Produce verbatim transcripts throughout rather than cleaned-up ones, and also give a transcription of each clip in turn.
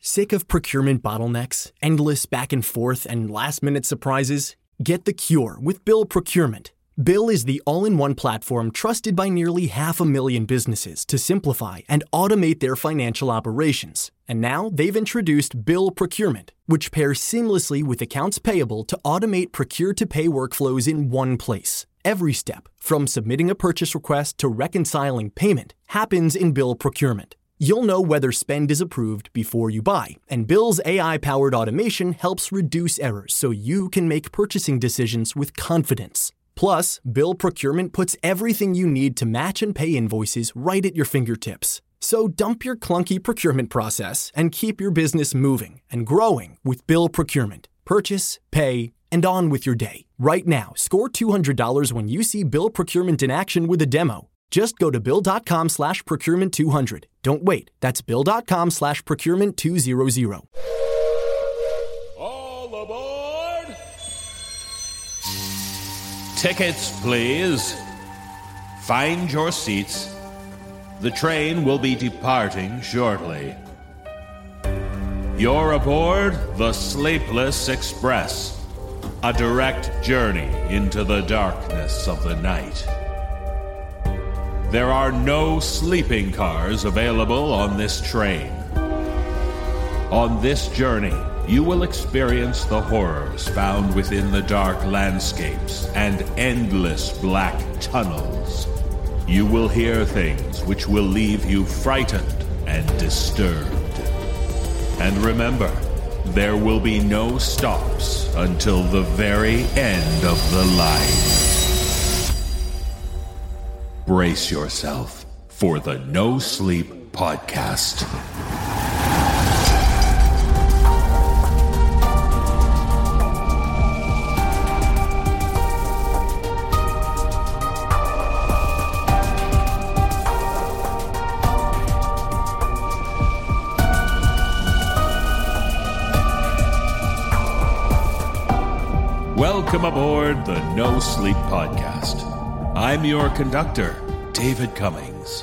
Sick of procurement bottlenecks, endless back and forth, and last-minute surprises? Get the cure with Bill Procurement. Bill is the all-in-one platform trusted by nearly half a million businesses to simplify and automate their financial operations. And now they've introduced Bill Procurement, which pairs seamlessly with accounts payable to automate procure-to-pay workflows in one place. Every step, from submitting a purchase request to reconciling payment, happens in Bill Procurement. You'll know whether spend is approved before you buy, and Bill's A I-powered automation helps reduce errors so you can make purchasing decisions with confidence. Plus, Bill Procurement puts everything you need to match and pay invoices right at your fingertips. So dump your clunky procurement process and keep your business moving and growing with Bill Procurement. Purchase, pay, and on with your day. Right now, score two hundred dollars when you see Bill Procurement in action with a demo. Just go to bill.com slash procurement 200. Don't wait. That's bill.com slash procurement 200. All aboard! Tickets, please. Find your seats. The train will be departing shortly. You're aboard the Sleepless Express, a direct journey into the darkness of the night. There are no sleeping cars available on this train. On this journey, you will experience the horrors found within the dark landscapes and endless black tunnels. You will hear things which will leave you frightened and disturbed. And remember, there will be no stops until the very end of the line. Brace yourself for the No Sleep Podcast. Welcome aboard the No Sleep Podcast. I'm your conductor, David Cummings.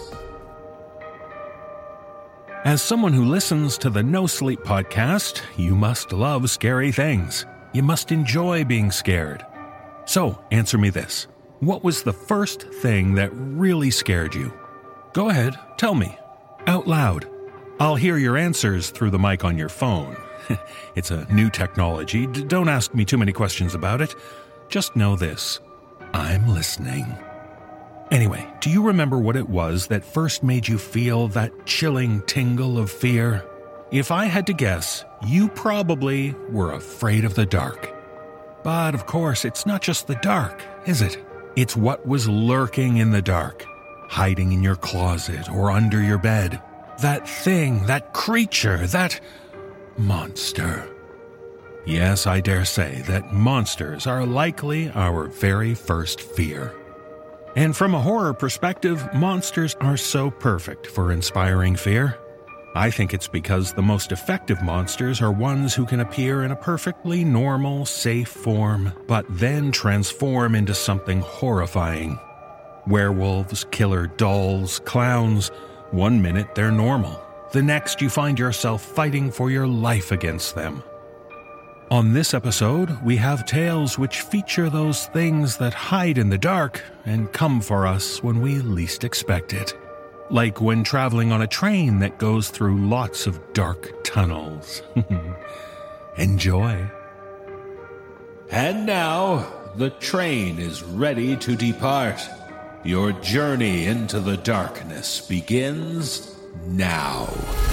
As someone who listens to the No Sleep Podcast, you must love scary things. You must enjoy being scared. So, answer me this. What was the first thing that really scared you? Go ahead, tell me. Out loud. I'll hear your answers through the mic on your phone. It's a new technology. D- don't ask me too many questions about it. Just know this. I'm listening. Anyway, do you remember what it was that first made you feel that chilling tingle of fear? If I had to guess, you probably were afraid of the dark. But of course, it's not just the dark, is it? It's what was lurking in the dark, hiding in your closet or under your bed. That thing, that creature, that monster. Yes, I dare say that monsters are likely our very first fear. And from a horror perspective, monsters are so perfect for inspiring fear. I think it's because the most effective monsters are ones who can appear in a perfectly normal, safe form, but then transform into something horrifying. Werewolves, killer dolls, clowns. One minute they're normal. The next you find yourself fighting for your life against them. On this episode, we have tales which feature those things that hide in the dark and come for us when we least expect it. Like when traveling on a train that goes through lots of dark tunnels. Enjoy. And now, the train is ready to depart. Your journey into the darkness begins now.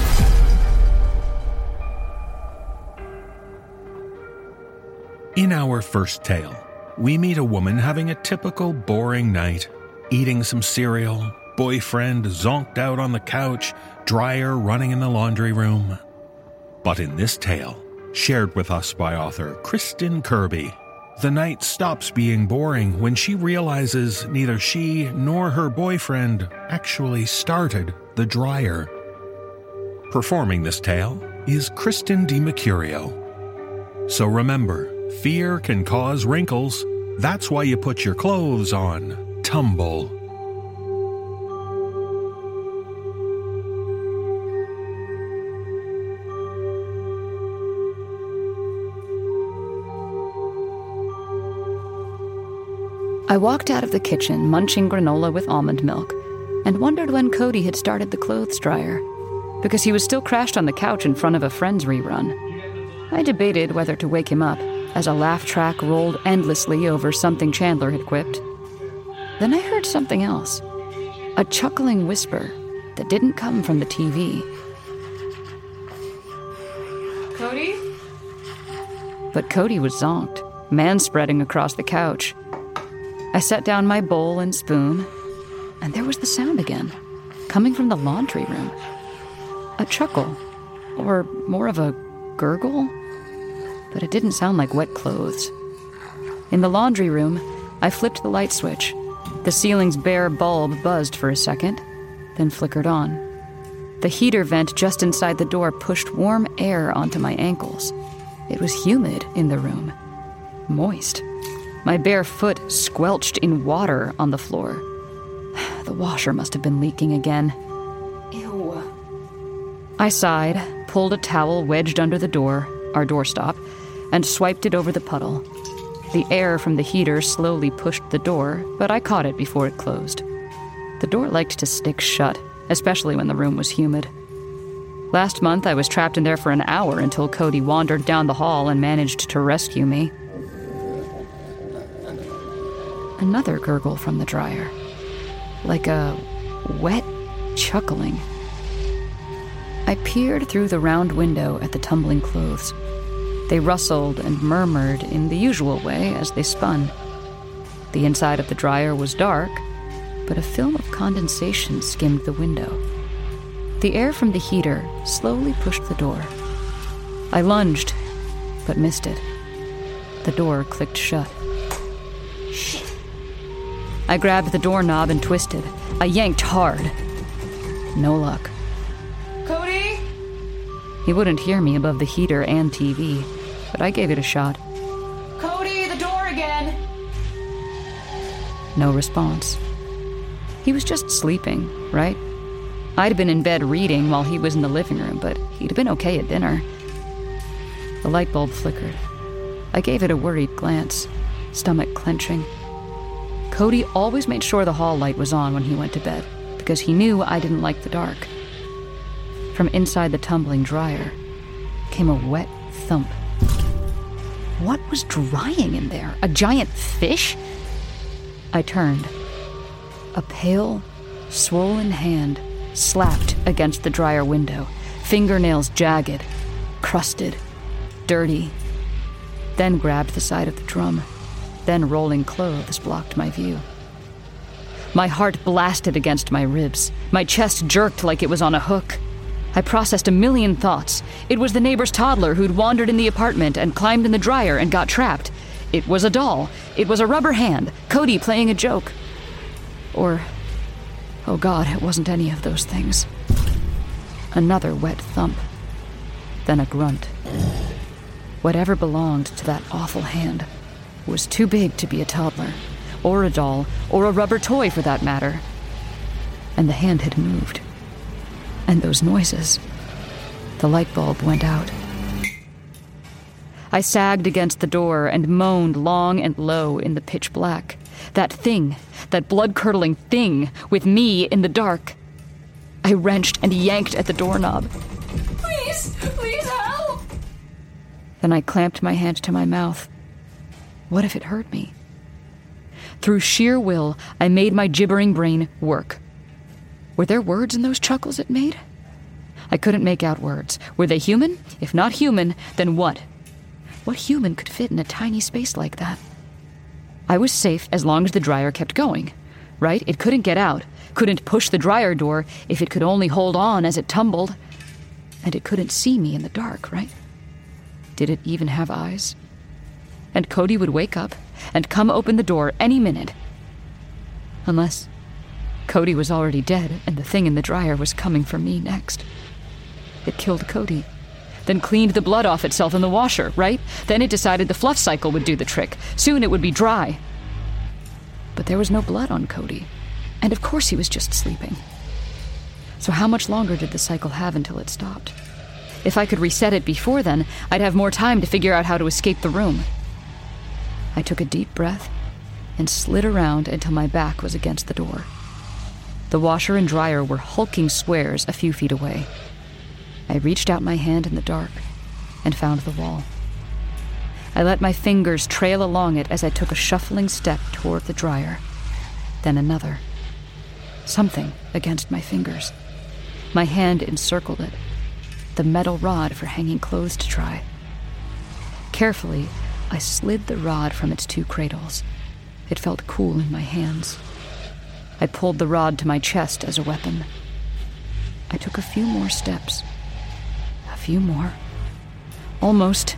In our first tale, we meet a woman having a typical boring night, eating some cereal, boyfriend zonked out on the couch, dryer running in the laundry room. But in this tale, shared with us by author Kristen Kirby, the night stops being boring when she realizes neither she nor her boyfriend actually started the dryer. Performing this tale is Kristen DiMercurio. So remember, fear can cause wrinkles. That's why you put your clothes on. Tumble. I walked out of the kitchen, munching granola with almond milk, and wondered when Cody had started the clothes dryer, because he was still crashed on the couch in front of a Friends rerun. I debated whether to wake him up, as a laugh track rolled endlessly over something Chandler had quipped. Then I heard something else, a chuckling whisper that didn't come from the T V. Cody? But Cody was zonked, man-spreading across the couch. I set down my bowl and spoon, and there was the sound again, coming from the laundry room. A chuckle, or more of a gurgle, but it didn't sound like wet clothes. In the laundry room, I flipped the light switch. The ceiling's bare bulb buzzed for a second, then flickered on. The heater vent just inside the door pushed warm air onto my ankles. It was humid in the room, moist. My bare foot squelched in water on the floor. The washer must have been leaking again. Ew. I sighed, pulled a towel wedged under the door, our doorstop, and swiped it over the puddle. The air from the heater slowly pushed the door, but I caught it before it closed. The door liked to stick shut, especially when the room was humid. Last month, I was trapped in there for an hour until Cody wandered down the hall and managed to rescue me. Another gurgle from the dryer, like a wet chuckling. I peered through the round window at the tumbling clothes. They rustled and murmured in the usual way as they spun. The inside of the dryer was dark, but a film of condensation skimmed the window. The air from the heater slowly pushed the door. I lunged, but missed it. The door clicked shut. Shit. I grabbed the doorknob and twisted. I yanked hard. No luck. Cody? He wouldn't hear me above the heater and T V, but I gave it a shot. Cody, the door again! No response. He was just sleeping, right? I'd been in bed reading while he was in the living room, but he'd been okay at dinner. The light bulb flickered. I gave it a worried glance, stomach clenching. Cody always made sure the hall light was on when he went to bed, because he knew I didn't like the dark. From inside the tumbling dryer came a wet thump. What was drying in there? A giant fish? I turned. A pale, swollen hand slapped against the dryer window, fingernails jagged, crusted, dirty, then grabbed the side of the drum. Then rolling clothes blocked my view. My heart blasted against my ribs. My chest jerked like it was on a hook. I processed a million thoughts. It was the neighbor's toddler who'd wandered in the apartment and climbed in the dryer and got trapped. It was a doll. It was a rubber hand. Cody playing a joke. Or, oh God, it wasn't any of those things. Another wet thump. Then a grunt. Whatever belonged to that awful hand was too big to be a toddler, or a doll, or a rubber toy for that matter. And the hand had moved. And those noises. The light bulb went out. I sagged against the door and moaned long and low in the pitch black. That thing, that blood-curdling thing, with me in the dark. I wrenched and yanked at the doorknob. Please, please help! Then I clamped my hand to my mouth. What if it hurt me? Through sheer will, I made my gibbering brain work. Were there words in those chuckles it made? I couldn't make out words. Were they human? If not human, then what? What human could fit in a tiny space like that? I was safe as long as the dryer kept going, right? It couldn't get out, couldn't push the dryer door if it could only hold on as it tumbled. And it couldn't see me in the dark, right? Did it even have eyes? And Cody would wake up and come open the door any minute. Unless Cody was already dead and the thing in the dryer was coming for me next. It killed Cody, then cleaned the blood off itself in the washer, right? Then it decided the fluff cycle would do the trick. Soon it would be dry. But there was no blood on Cody, and of course he was just sleeping. So how much longer did the cycle have until it stopped? If I could reset it before then, I'd have more time to figure out how to escape the room. I took a deep breath and slid around until my back was against the door. The washer and dryer were hulking squares a few feet away. I reached out my hand in the dark and found the wall. I let my fingers trail along it as I took a shuffling step toward the dryer, then another. Something against my fingers. My hand encircled it, the metal rod for hanging clothes to dry. Carefully, I slid the rod from its two cradles. It felt cool in my hands. I pulled the rod to my chest as a weapon. I took a few more steps. A few more. Almost.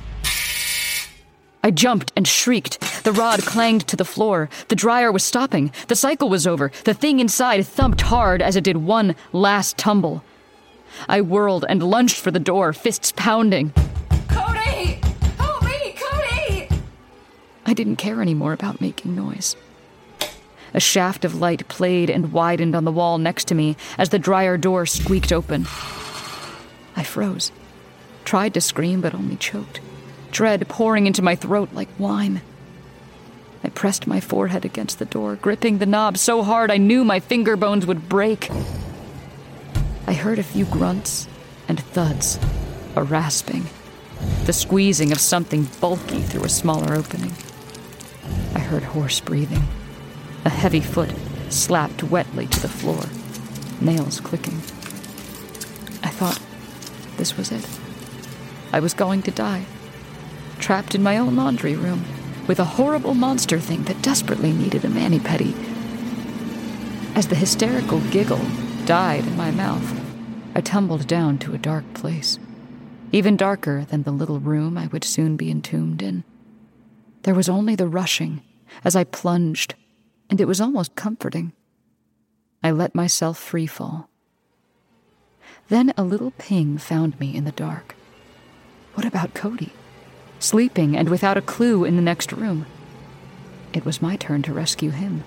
I jumped and shrieked. The rod clanged to the floor. The dryer was stopping. The cycle was over. The thing inside thumped hard as it did one last tumble. I whirled and lunged for the door, fists pounding. Cody! Help me, Cody! I didn't care anymore about making noise. A shaft of light played and widened on the wall next to me as the dryer door squeaked open. I froze. Tried to scream, but only choked. Dread pouring into my throat like wine. I pressed my forehead against the door, gripping the knob so hard I knew my finger bones would break. I heard a few grunts and thuds, a rasping, the squeezing of something bulky through a smaller opening. I heard hoarse breathing. A heavy foot slapped wetly to the floor, nails clicking. I thought this was it. I was going to die. Trapped in my own laundry room, with a horrible monster thing that desperately needed a mani-pedi. As the hysterical giggle died in my mouth, I tumbled down to a dark place, even darker than the little room I would soon be entombed in. There was only the rushing as I plunged, and it was almost comforting. I let myself free fall. Then a little ping found me in the dark. What about Cody? Sleeping and without a clue in the next room. It was my turn to rescue him.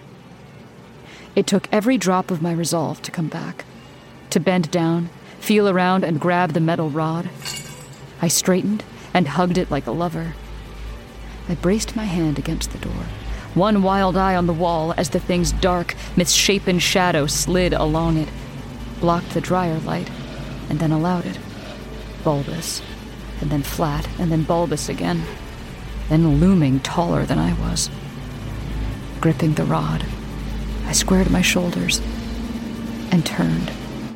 It took every drop of my resolve to come back, to bend down, feel around, and grab the metal rod. I straightened and hugged it like a lover. I braced my hand against the door, one wild eye on the wall as the thing's dark, misshapen shadow slid along it, blocked the dryer light, and then allowed it. Bulbous, and then flat, and then bulbous again, then looming taller than I was. Gripping the rod, I squared my shoulders and turned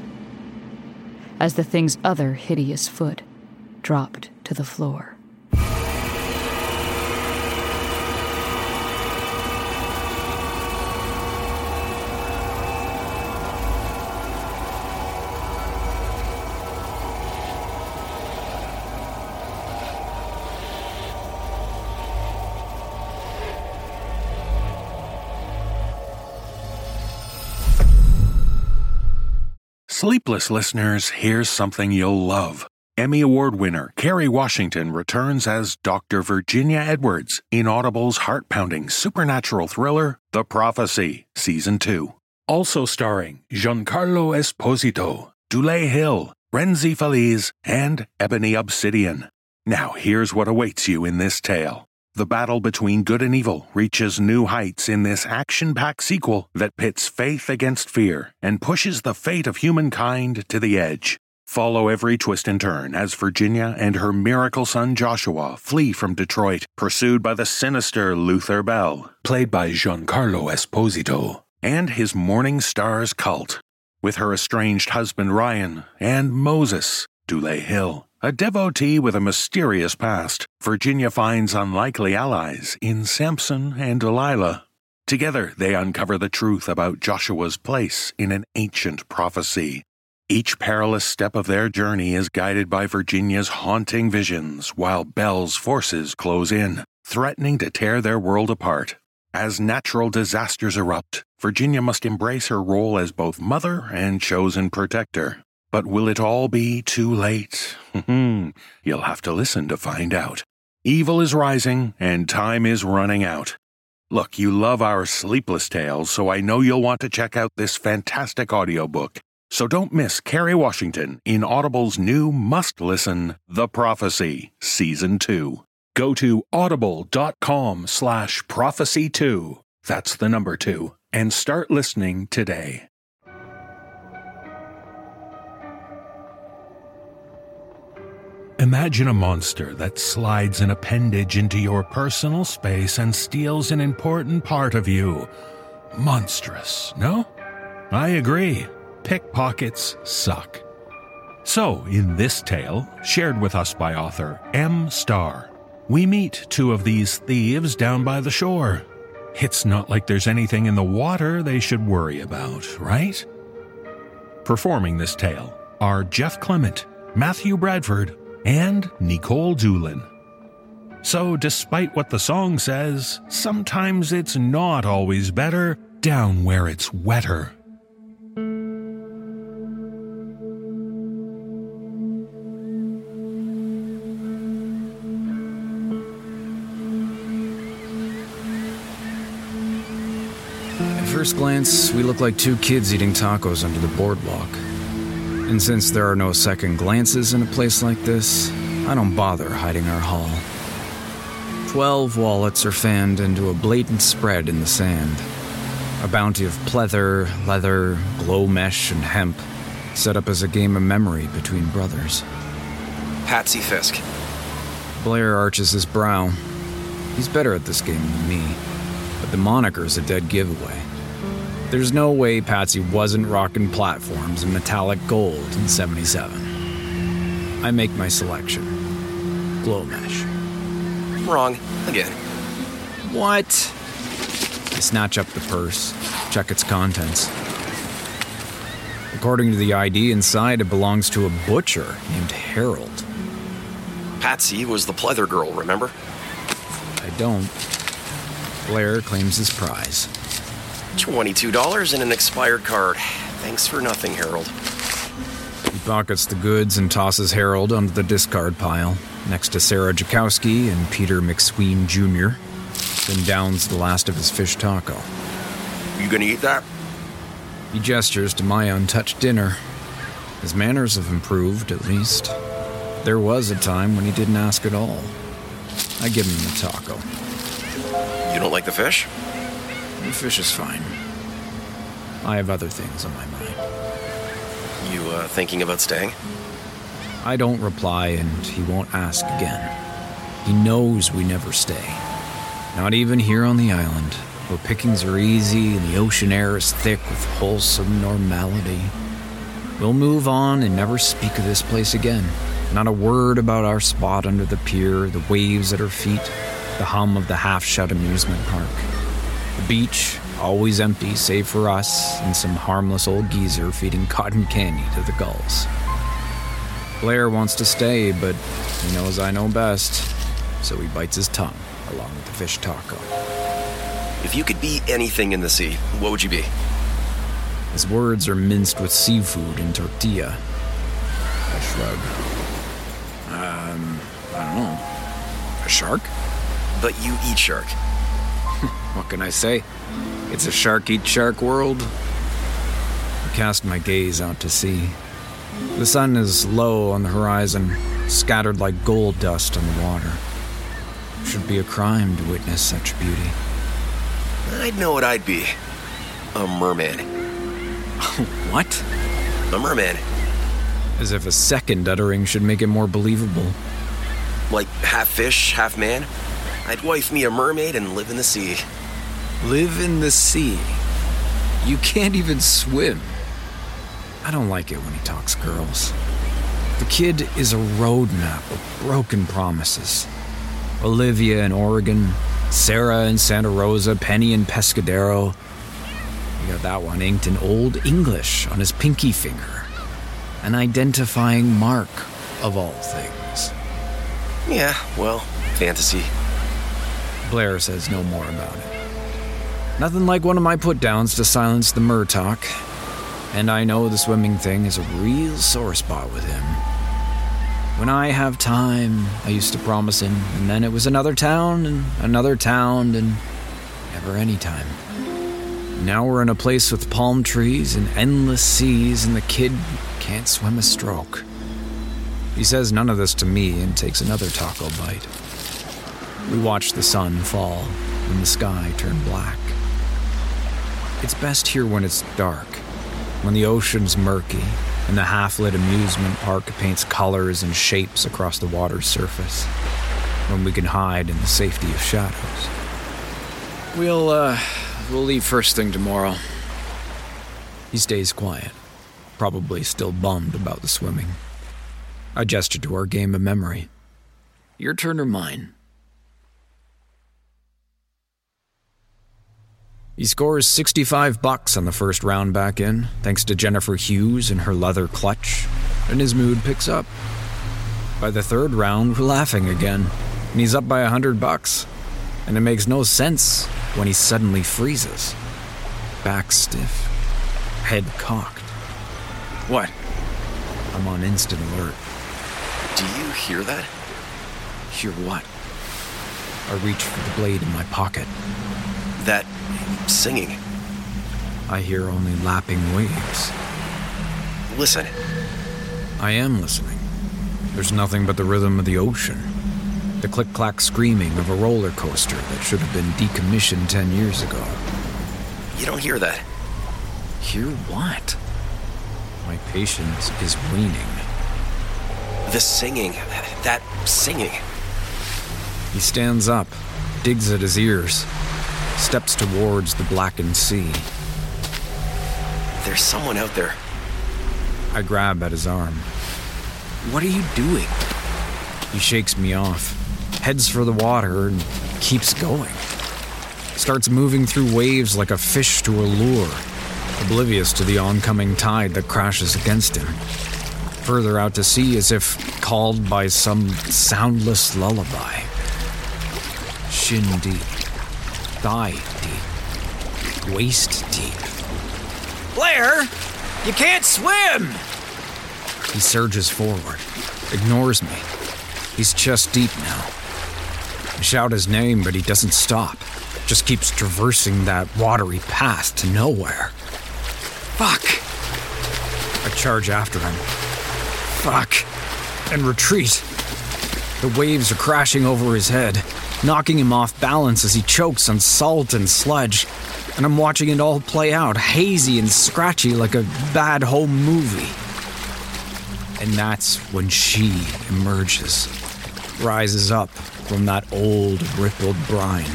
as the thing's other hideous foot dropped to the floor. Sleepless listeners, here's something you'll love. Emmy Award winner Kerry Washington returns as Doctor Virginia Edwards in Audible's heart-pounding supernatural thriller, The Prophecy, Season two. Also starring Giancarlo Esposito, Dulé Hill, Renzi Feliz, and Ebony Obsidian. Now here's what awaits you in this tale. The battle between good and evil reaches new heights in this action-packed sequel that pits faith against fear and pushes the fate of humankind to the edge. Follow every twist and turn as Virginia and her miracle son Joshua flee from Detroit, pursued by the sinister Luther Bell, played by Giancarlo Esposito, and his Morning Stars cult, with her estranged husband Ryan and Moses, Dulé Hill. A devotee with a mysterious past, Virginia finds unlikely allies in Samson and Delilah. Together, they uncover the truth about Joshua's place in an ancient prophecy. Each perilous step of their journey is guided by Virginia's haunting visions, while Bell's forces close in, threatening to tear their world apart. As natural disasters erupt, Virginia must embrace her role as both mother and chosen protector. But will it all be too late? You'll have to listen to find out. Evil is rising, and time is running out. Look, you love our sleepless tales, so I know you'll want to check out this fantastic audiobook. So don't miss Kerry Washington in Audible's new must-listen, The Prophecy, Season two. Go to audible.com slash prophecy2 That's the number two. And start listening today. Imagine a monster that slides an appendage into your personal space and steals an important part of you. Monstrous, no? I agree. Pickpockets suck. So, in this tale, shared with us by author M. Starr, we meet two of these thieves down by the shore. It's not like there's anything in the water they should worry about, right? Performing this tale are Jeff Clement, Matthew Bradford, and Nicole Doolin. So, despite what the song says, sometimes it's not always better down where it's wetter. At first glance, we look like two kids eating tacos under the boardwalk. And since there are no second glances in a place like this, I don't bother hiding our haul. Twelve wallets are fanned into a blatant spread in the sand. A bounty of pleather, leather, glow mesh, and hemp, set up as a game of memory between brothers. Patsy Fisk. Blair arches his brow. He's better at this game than me, but the moniker's a dead giveaway. There's no way Patsy wasn't rocking platforms in metallic gold in seventy-seven. I make my selection. Glow mesh. Wrong. Again. What? I snatch up the purse, check its contents. According to the I D inside, it belongs to a butcher named Harold. Patsy was the pleather girl, remember? I don't. Blair claims his prize. twenty-two dollars and an expired card. Thanks for nothing, Harold. He pockets the goods and tosses Harold onto the discard pile, next to Sarah Jakowski and Peter McSween Junior, then downs the last of his fish taco. You gonna eat that? He gestures to my untouched dinner. His manners have improved, at least. There was a time when he didn't ask at all. I give him the taco. You don't like the fish? The fish is fine. I have other things on my mind. You, uh, thinking about staying? I don't reply, and he won't ask again. He knows we never stay. Not even here on the island, where pickings are easy and the ocean air is thick with wholesome normality. We'll move on and never speak of this place again. Not a word about our spot under the pier, the waves at our feet, the hum of the half-shut amusement park. The beach, always empty save for us and some harmless old geezer feeding cotton candy to the gulls. Blair wants to stay, but he knows I know best, so he bites his tongue along with the fish taco. If you could be anything in the sea, what would you be? His words are minced with seafood and tortilla. I shrug. Um, I don't know. A shark? But you eat shark. What can I say? It's a shark-eat-shark world. I cast my gaze out to sea. The sun is low on the horizon, scattered like gold dust on the water. It should be a crime to witness such beauty. I'd know what I'd be. A merman. What? A merman. As if a second uttering should make it more believable. Like half fish, half man. I'd wife me a mermaid and live in the sea. Live in the sea? You can't even swim. I don't like it when he talks girls. The kid is a roadmap of broken promises. Olivia in Oregon, Sarah in Santa Rosa, Penny in Pescadero. You got that one inked in Old English on his pinky finger. An identifying mark of all things. Yeah, well, fantasy. Blair says no more about it. Nothing like one of my put-downs to silence the Murtalk. And I know the swimming thing is a real sore spot with him. When I have time, I used to promise him, and then it was another town, and another town, and never any time. Now we're in a place with palm trees and endless seas, and the kid can't swim a stroke. He says none of this to me and takes another taco bite. We watch the sun fall and the sky turn black. It's best here when it's dark, when the ocean's murky and the half-lit amusement park paints colors and shapes across the water's surface, when we can hide in the safety of shadows. We'll, uh, we'll leave first thing tomorrow. He stays quiet, probably still bummed about the swimming. I gesture to our game of memory. Your turn or mine? He scores sixty-five bucks on the first round back in, thanks to Jennifer Hughes and her leather clutch, and his mood picks up. By the third round, we're laughing again, and he's up by a hundred bucks. And it makes no sense when he suddenly freezes. Back stiff, head cocked. What? I'm on instant alert. Do you hear that? Hear what? I reach for the blade in my pocket. That singing. I hear only lapping waves. Listen. I am listening. There's nothing but the rhythm of the ocean. The click-clack screaming of a roller coaster that should have been decommissioned ten years ago. You don't hear that? Hear what? My patience is waning. The singing. That singing. He stands up, digs at his ears, steps towards the blackened sea. There's someone out there. I grab at his arm. What are you doing? He shakes me off, heads for the water, and keeps going. Starts moving through waves like a fish to a lure, oblivious to the oncoming tide that crashes against him. Further out to sea as if called by some soundless lullaby. Shin deep, thigh deep, waist deep. Blair, you can't swim! He surges forward, ignores me. He's chest deep now. I shout his name, but he doesn't stop. Just keeps traversing that watery path to nowhere. Fuck! I charge after him. Fuck! And retreat. The waves are crashing over his head, knocking him off balance as he chokes on salt and sludge, and I'm watching it all play out, hazy and scratchy like a bad home movie. And that's when she emerges, rises up from that old rippled brine.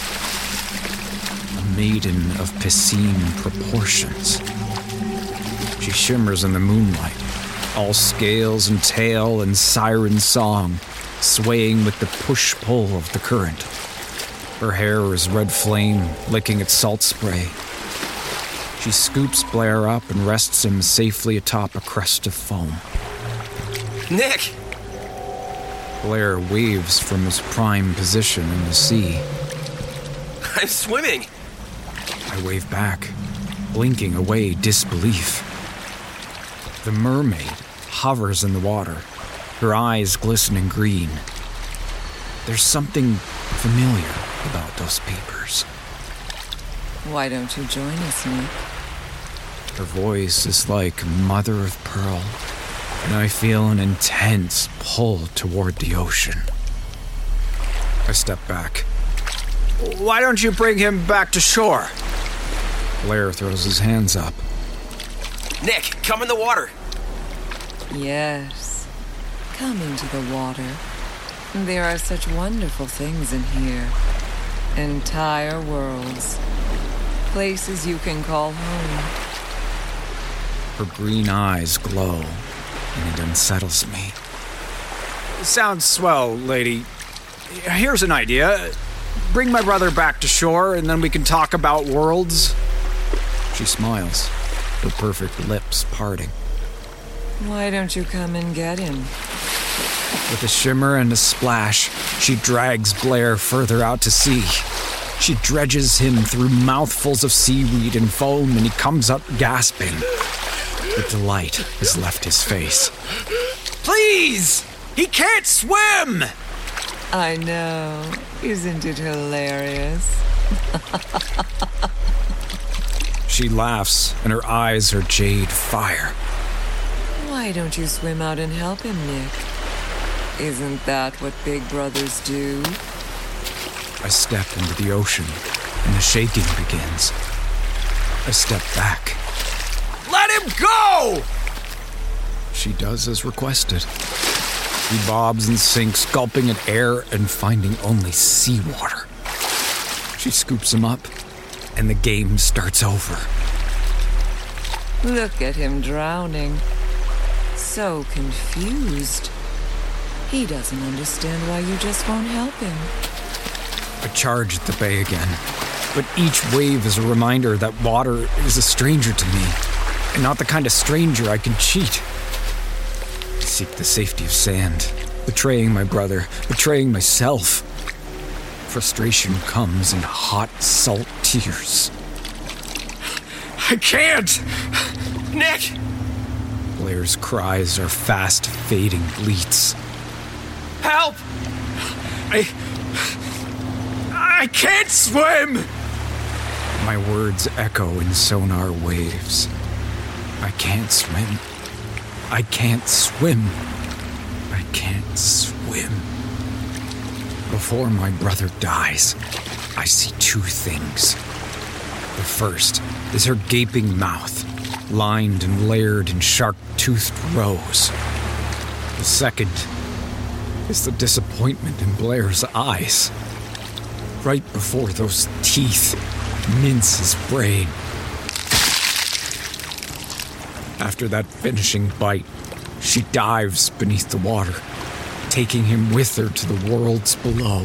A maiden of piscine proportions. She shimmers in the moonlight, all scales and tail and siren song, swaying with the push-pull of the current. Her hair is red flame, licking its salt spray. She scoops Blair up and rests him safely atop a crest of foam. Nick! Blair waves from his prime position in the sea. I'm swimming! I wave back, blinking away disbelief. The mermaid hovers in the water, her eyes glistening green. There's something familiar about those papers. Why don't you join us, Nick? Her voice is like mother of pearl, and I feel an intense pull toward the ocean. I step back. Why don't you bring him back to shore? Blair throws his hands up. Nick, come in the water! Yes. Come into the water. There are such wonderful things in here. Entire worlds. Places you can call home. Her green eyes glow, and it unsettles me. Sounds swell, lady. Here's an idea. Bring my brother back to shore, and then we can talk about worlds. She smiles, her perfect lips parting. Why don't you come and get him? With a shimmer and a splash, she drags Blair further out to sea. She dredges him through mouthfuls of seaweed and foam, and he comes up gasping. The delight has left his face. Please! He can't swim! I know. Isn't it hilarious? She laughs, and her eyes are jade fire. Why don't you swim out and help him, Nick? Isn't that what big brothers do? I step into the ocean, and the shaking begins. I step back. Let him go! She does as requested. He bobs and sinks, gulping at air and finding only seawater. She scoops him up, and the game starts over. Look at him drowning. So confused. He doesn't understand why you just won't help him. I charge at the bay again, but each wave is a reminder that water is a stranger to me, and not the kind of stranger I can cheat. I seek the safety of sand, betraying my brother, betraying myself. Frustration comes in hot, salt tears. I can't! Nick! Blair's cries are fast, fading bleats. Help! I... I can't swim! My words echo in sonar waves. I can't swim. I can't swim. I can't swim. Before my brother dies, I see two things. The first is her gaping mouth, lined and layered in shark-toothed rows. The second is the disappointment in Blair's eyes. Right before those teeth mince his brain. After that finishing bite, she dives beneath the water, taking him with her to the worlds below.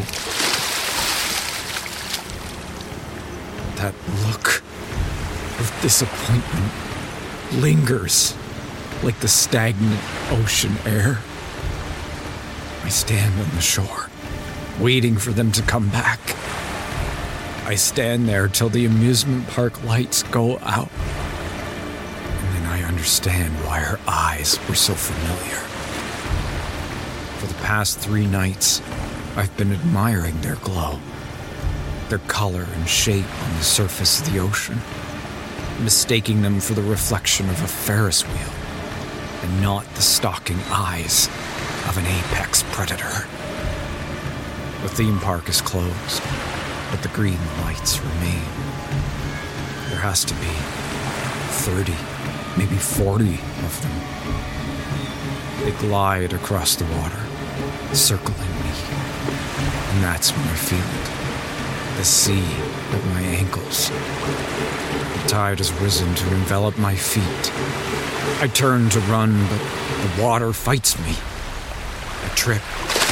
That look of disappointment lingers like the stagnant ocean air. I stand on the shore, waiting for them to come back. I stand there till the amusement park lights go out. And then I understand why her eyes were so familiar. For the past three nights, I've been admiring their glow, their color and shape on the surface of the ocean, mistaking them for the reflection of a Ferris wheel, and not the stalking eyes of an apex predator. The theme park is closed, but the green lights remain. There has to be thirty, maybe forty of them. They glide across the water, circling me. And that's when I feel it. The sea at my ankles. The tide has risen to envelop my feet. I turn to run, but the water fights me. I trip.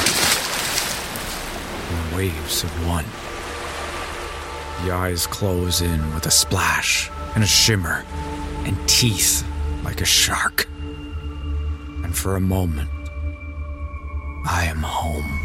And the waves have won. The eyes close in with a splash and a shimmer and teeth like a shark. And for a moment, I am home.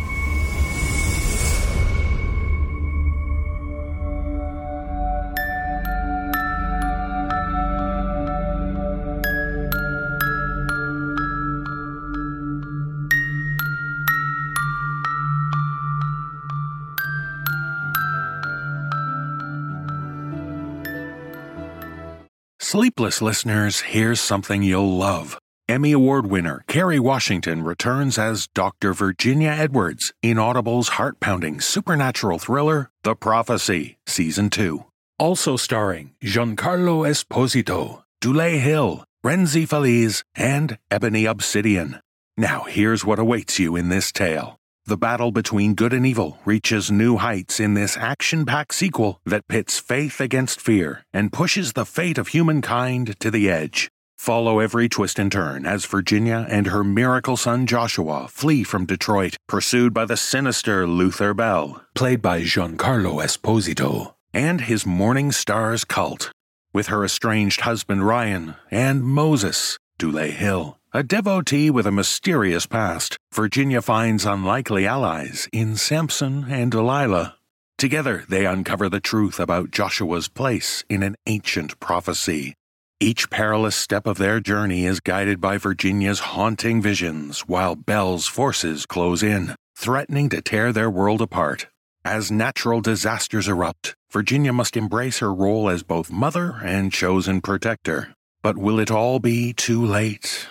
Sleepless listeners, here's something you'll love. Emmy Award winner Kerry Washington returns as Doctor Virginia Edwards in Audible's heart-pounding supernatural thriller, The Prophecy, Season two. Also starring Giancarlo Esposito, Dulé Hill, Renzi Feliz, and Ebony Obsidian. Now here's what awaits you in this tale. The battle between good and evil reaches new heights in this action-packed sequel that pits faith against fear and pushes the fate of humankind to the edge. Follow every twist and turn as Virginia and her miracle son Joshua flee from Detroit, pursued by the sinister Luther Bell, played by Giancarlo Esposito, and his Morning Stars cult, with her estranged husband Ryan and Moses, Dulé Hill. A devotee with a mysterious past, Virginia finds unlikely allies in Samson and Delilah. Together, they uncover the truth about Joshua's place in an ancient prophecy. Each perilous step of their journey is guided by Virginia's haunting visions, while Bell's forces close in, threatening to tear their world apart. As natural disasters erupt, Virginia must embrace her role as both mother and chosen protector. But will it all be too late?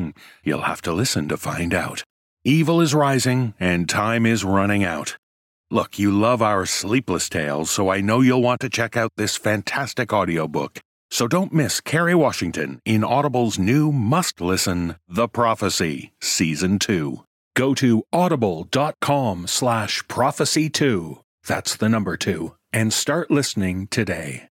You'll have to listen to find out. Evil is rising, and time is running out. Look, you love our sleepless tales, so I know you'll want to check out this fantastic audiobook. So don't miss Kerry Washington in Audible's new must-listen, The Prophecy, Season two. Go to audible.com slash prophecy2. That's the number two. And start listening today.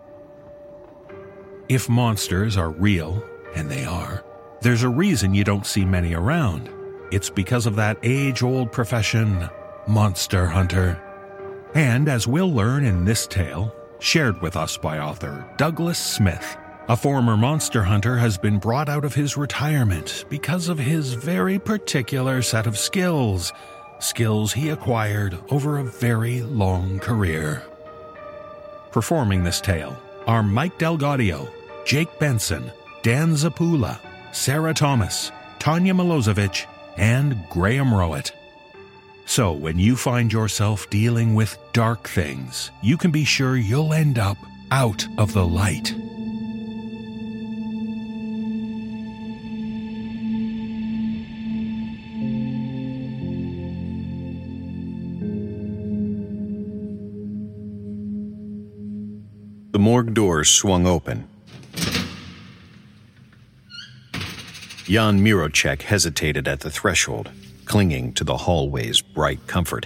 If monsters are real, and they are, there's a reason you don't see many around. It's because of that age-old profession, monster hunter. And as we'll learn in this tale, shared with us by author Douglas Smith, a former monster hunter has been brought out of his retirement because of his very particular set of skills, skills he acquired over a very long career. Performing this tale are Mike Delgadio, Jake Benson, Dan Zapula, Sarah Thomas, Tanya Milosevic, and Graham Rowett. So when you find yourself dealing with dark things, you can be sure you'll end up out of the light. The morgue doors swung open. Jan Mirocek hesitated at the threshold, clinging to the hallway's bright comfort.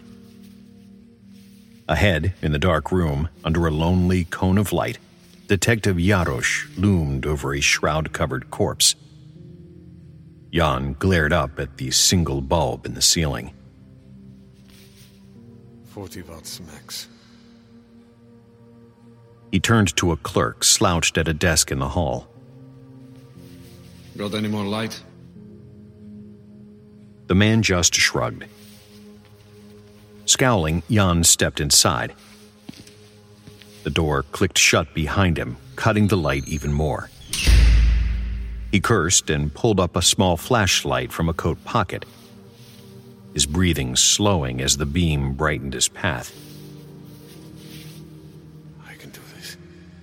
Ahead, in the dark room, under a lonely cone of light, Detective Jarosz loomed over a shroud-covered corpse. Jan glared up at the single bulb in the ceiling. forty watts max. He turned to a clerk slouched at a desk in the hall. Got any more light? The man just shrugged. Scowling, Jan stepped inside. The door clicked shut behind him, cutting the light even more. He cursed and pulled up a small flashlight from a coat pocket, his breathing slowing as the beam brightened his path. I can do this.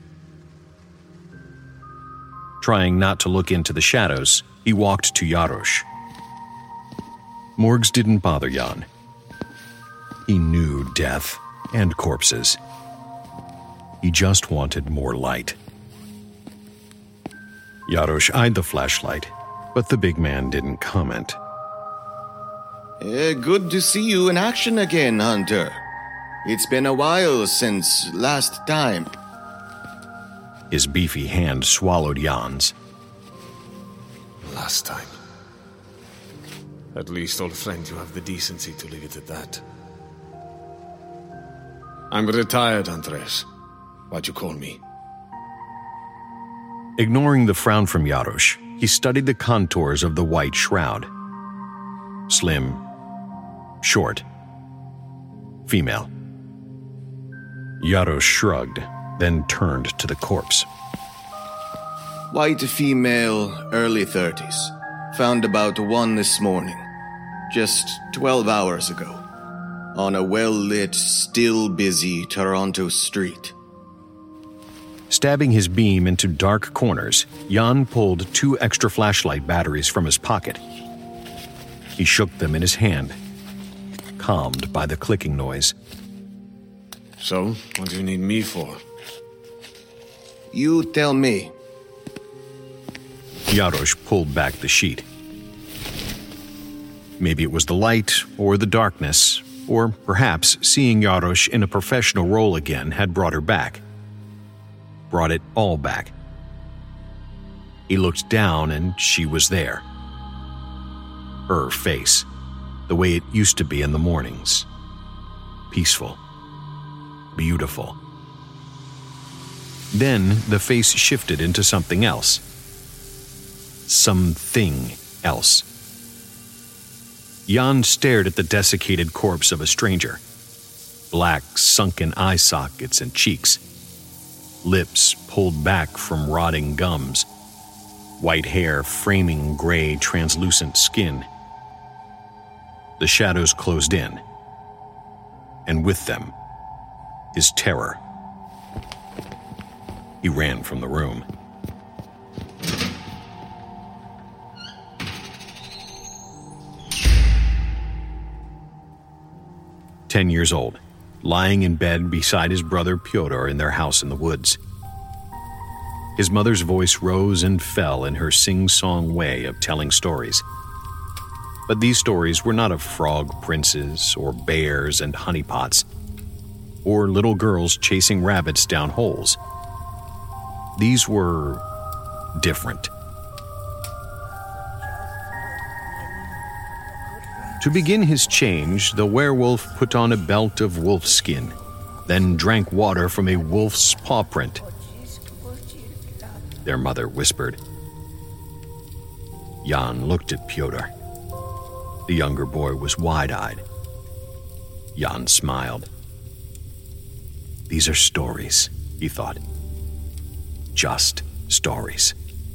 Trying not to look into the shadows, he walked to Jarosz. Morgues didn't bother Jan. He knew death and corpses. He just wanted more light. Jarosz eyed the flashlight, but the big man didn't comment. Uh, good to see you in action again, Hunter. It's been a while since last time. His beefy hand swallowed Jan's. Last time. At least, old friend, you have the decency to leave it at that. I'm retired, Andres. Why'd you call me? Ignoring the frown from Jarosz, he studied the contours of the white shroud. Slim, short, female. Jarosz shrugged, then turned to the corpse. White female, early thirties. Found about one this morning. Just twelve hours ago. On a well-lit, still busy Toronto street. Stabbing his beam into dark corners, Jan pulled two extra flashlight batteries from his pocket. He shook them in his hand, calmed by the clicking noise. So, what do you need me for? You tell me. Jarosz pulled back the sheet. Maybe it was the light, or the darkness, or perhaps seeing Jarosz in a professional role again had brought her back. Brought it all back. He looked down and she was there. Her face, the way it used to be in the mornings. Peaceful. Beautiful. Then the face shifted into something else. Something else. Jan stared at the desiccated corpse of a stranger. Black, sunken eye sockets and cheeks. Lips pulled back from rotting gums. White hair framing gray, translucent skin. The shadows closed in. And with them, his terror. He ran from the room. Ten years old, lying in bed beside his brother Pyotr in their house in the woods. His mother's voice rose and fell in her sing-song way of telling stories. But these stories were not of frog princes or bears and honeypots, or little girls chasing rabbits down holes. These were different. To begin his change, the werewolf put on a belt of wolf skin, then drank water from a wolf's paw print. Their mother whispered. Jan looked at Pyotr. The younger boy was wide-eyed. Jan smiled. These are stories, he thought. Just stories.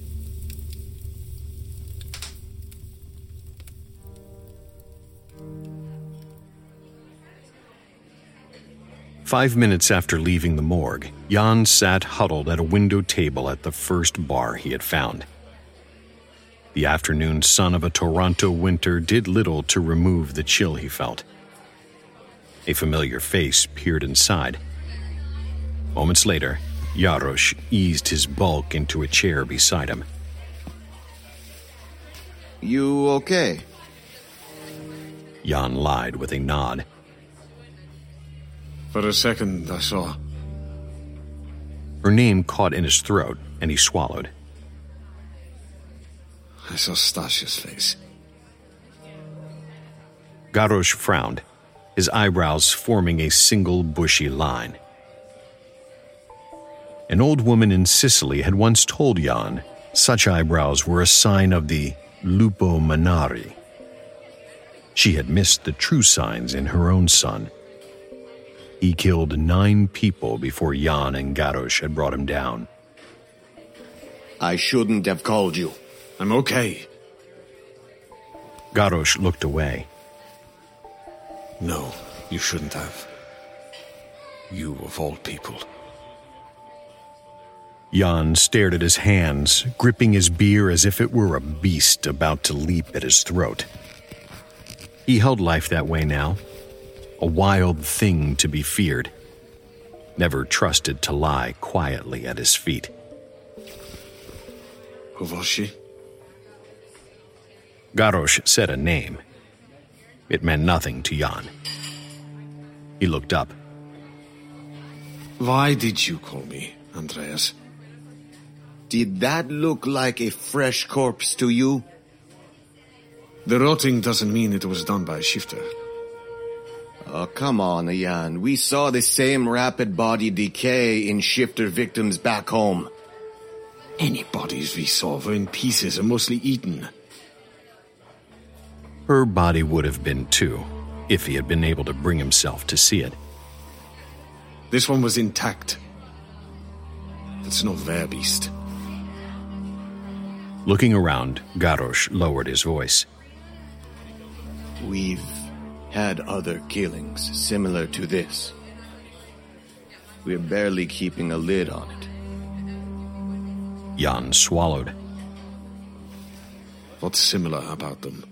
Five minutes after leaving the morgue, Jan sat huddled at a window table at the first bar he had found. The afternoon sun of a Toronto winter did little to remove the chill he felt. A familiar face peered inside. Moments later, Jarosz eased his bulk into a chair beside him. You okay? Jan lied with a nod. For a second, I saw. Her name caught in his throat, and he swallowed. I saw Stasia's face. Jarosz frowned, his eyebrows forming a single bushy line. An old woman in Sicily had once told Jan such eyebrows were a sign of the lupo manari. She had missed the true signs in her own son. He killed nine people before Jan and Jarosz had brought him down. I shouldn't have called you. I'm okay. Jarosz looked away. No, you shouldn't have. You of all people. Jan stared at his hands, gripping his beer as if it were a beast about to leap at his throat. He held life that way now. A wild thing to be feared, never trusted to lie quietly at his feet. Who was she? Jarosz said a name. It meant nothing to Jan. He looked up. Why did you call me, Andreas? Did that look like a fresh corpse to you? The rotting doesn't mean it was done by a shifter. Oh, come on, Jan. We saw the same rapid body decay in shifter victims back home. Any bodies we saw were in pieces and mostly eaten. Her body would have been too, if he had been able to bring himself to see it. This one was intact. It's no werbeast. Looking around, Jarosz lowered his voice. We've had other killings similar to this. We're barely keeping a lid on it. Jan swallowed. What's similar about them?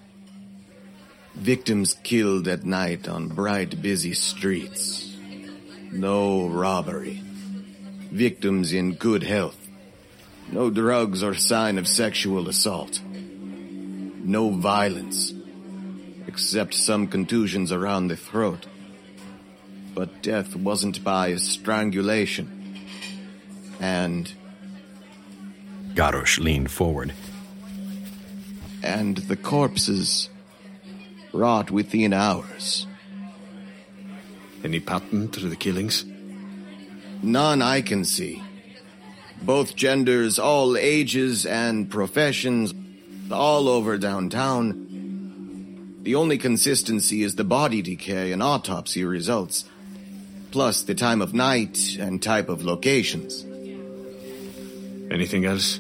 Victims killed at night on bright, busy streets. No robbery. Victims in good health. No drugs or sign of sexual assault. No violence. Except some contusions around the throat. But death wasn't by strangulation. And... Jarosz leaned forward. And the corpses rot within hours. Any pattern to the killings? None I can see. Both genders, all ages and professions, all over downtown. The only consistency is the body decay and autopsy results, plus the time of night and type of locations. Anything else?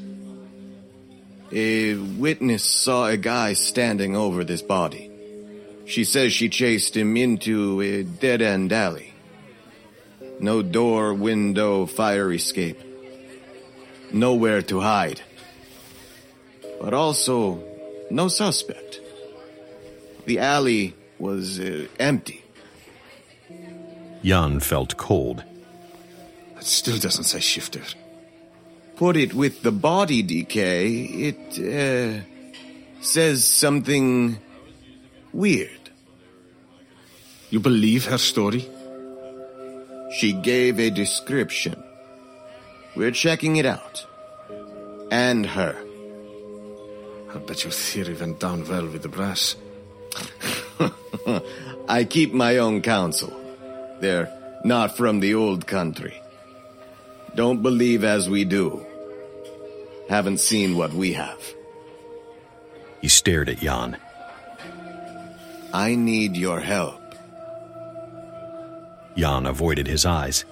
A witness saw a guy standing over this body. She says she chased him into a dead-end alley. No door, window, fire escape. Nowhere to hide. But also, no suspect. The alley was uh, empty. Jan felt cold. It still doesn't say shifter. Put it with the body decay, it, uh, says something weird. You believe her story? She gave a description. We're checking it out. And her. I bet your theory went down well with the brass. I keep my own counsel. They're not from the old country. Don't believe as we do. Haven't seen what we have. He stared at Jan. I need your help. Jan avoided his eyes.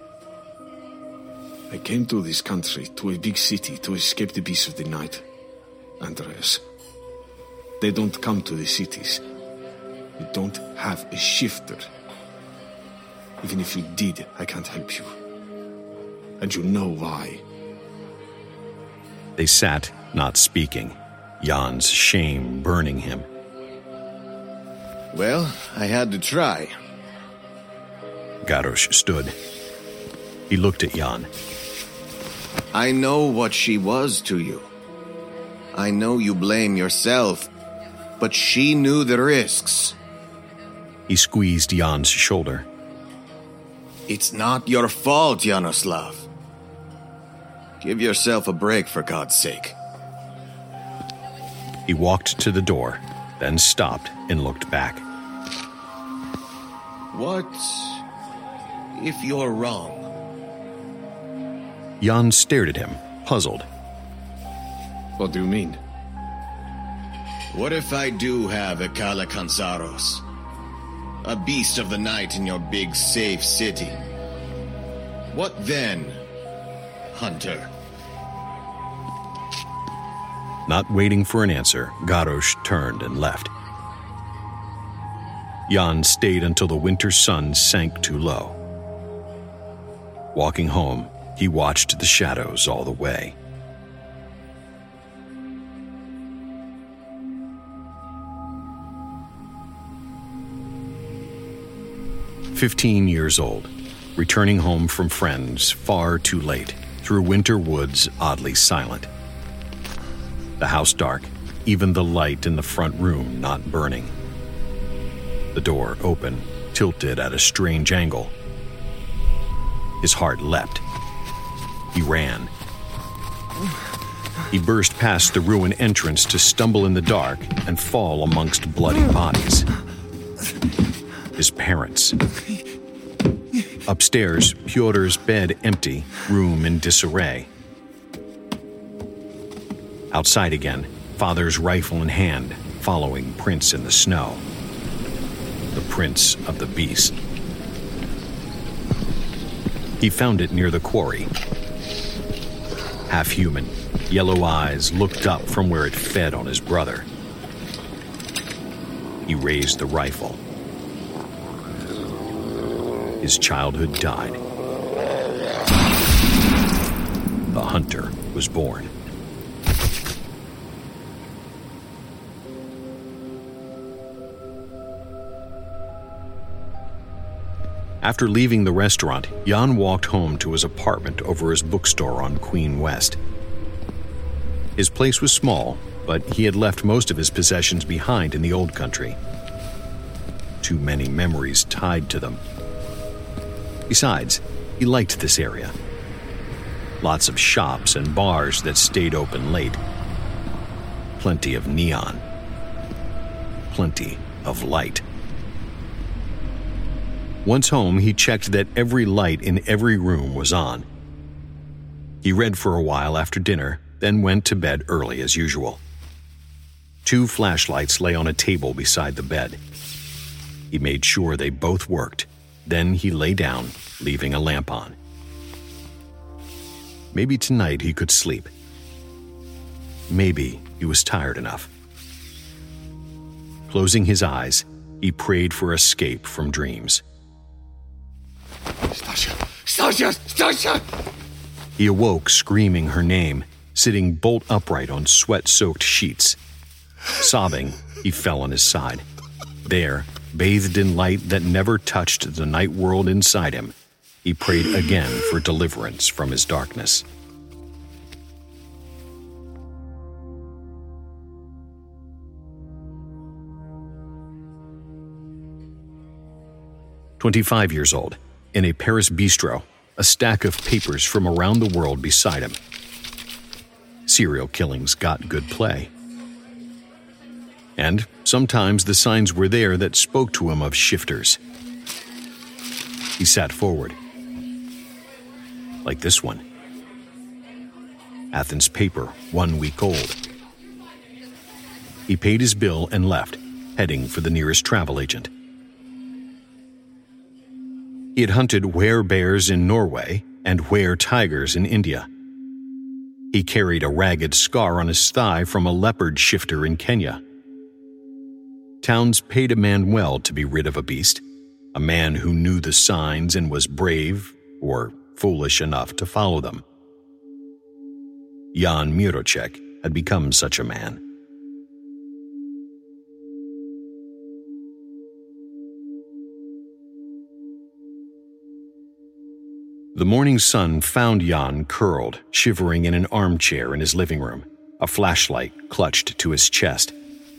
I came to this country, to a big city, to escape the beasts of the night. Andreas. They don't come to the cities. You don't have a shifter. Even if you did, I can't help you. And you know why. They sat, not speaking, Jan's shame burning him. Well, I had to try. Garrosh stood. He looked at Jan. I know what she was to you. I know you blame yourself, but she knew the risks. He squeezed Jan's shoulder. It's not your fault, Yanoslav. Give yourself a break, for God's sake. He walked to the door, then stopped and looked back. What if you're wrong? Jan stared at him, puzzled. What do you mean? What if I do have a Kalakansaros? A beast of the night in your big, safe city? What then, Hunter? Not waiting for an answer, Garrosh turned and left. Jan stayed until the winter sun sank too low. Walking home, he watched the shadows all the way. Fifteen years old, returning home from friends far too late, through winter woods oddly silent. The house dark, even the light in the front room not burning. The door open, tilted at a strange angle. His heart leapt. He ran. He burst past the ruined entrance to stumble in the dark and fall amongst bloody bodies. His parents. Upstairs, Pyotr's bed empty, room in disarray. Outside again, father's rifle in hand, following prints in the snow. The prints of the beast. He found it near the quarry. Half human, yellow eyes looked up from where it fed on his brother. He raised the rifle. His childhood died. The hunter was born. After leaving the restaurant, Jan walked home to his apartment over his bookstore on Queen West. His place was small, but he had left most of his possessions behind in the old country. Too many memories tied to them. Besides, he liked this area. Lots of shops and bars that stayed open late. Plenty of neon. Plenty of light. Once home, he checked that every light in every room was on. He read for a while after dinner, then went to bed early as usual. Two flashlights lay on a table beside the bed. He made sure they both worked. Then he lay down, leaving a lamp on. Maybe tonight he could sleep. Maybe he was tired enough. Closing his eyes, he prayed for escape from dreams. Stasha! Stasha! Stasha! He awoke screaming her name, sitting bolt upright on sweat-soaked sheets. Sobbing, he fell on his side. There, bathed in light that never touched the night world inside him, he prayed again for deliverance from his darkness. Twenty-five years old, in a Paris bistro, a stack of papers from around the world beside him. Serial killings got good play. And sometimes the signs were there that spoke to him of shifters. He sat forward. Like this one. Athens paper, one week old. He paid his bill and left, heading for the nearest travel agent. He had hunted were-bears in Norway and were-tigers in India. He carried a ragged scar on his thigh from a leopard shifter in Kenya. Towns paid a man well to be rid of a beast, a man who knew the signs and was brave or foolish enough to follow them. Jan Mirocek had become such a man. The morning sun found Jan curled, shivering in an armchair in his living room, a flashlight clutched to his chest.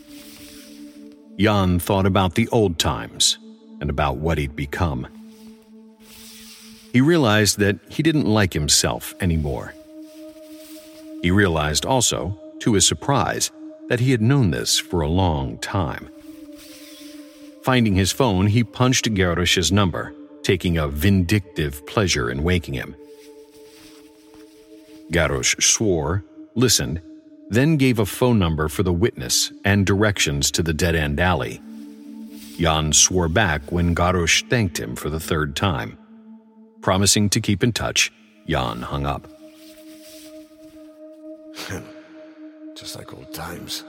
Jan thought about the old times and about what he'd become. He realized that he didn't like himself anymore. He realized also, to his surprise, that he had known this for a long time. Finding his phone, he punched Garosh's number, taking a vindictive pleasure in waking him. Garosh swore, listened, then gave a phone number for the witness and directions to the dead-end alley. Jan swore back when Garosh thanked him for the third time. Promising to keep in touch, Jan hung up. Just like old times.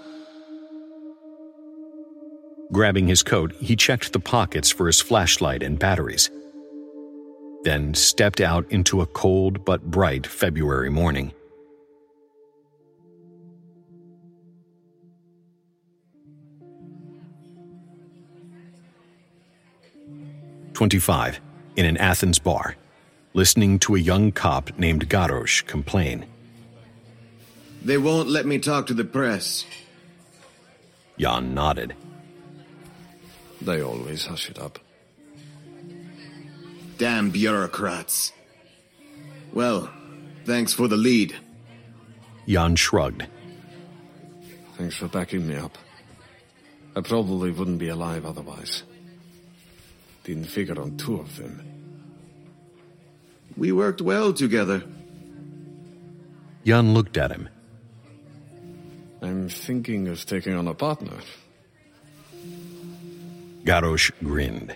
Grabbing his coat, he checked the pockets for his flashlight and batteries. Then stepped out into a cold but bright February morning. Twenty-five, in an Athens bar, listening to a young cop named Garosh complain. They won't let me talk to the press. Jan nodded. They always hush it up. Damn bureaucrats. Well, thanks for the lead. Jan shrugged. Thanks for backing me up. I probably wouldn't be alive otherwise. Didn't figure on two of them. We worked well together. Jan looked at him. I'm thinking of taking on a partner. Garosh grinned.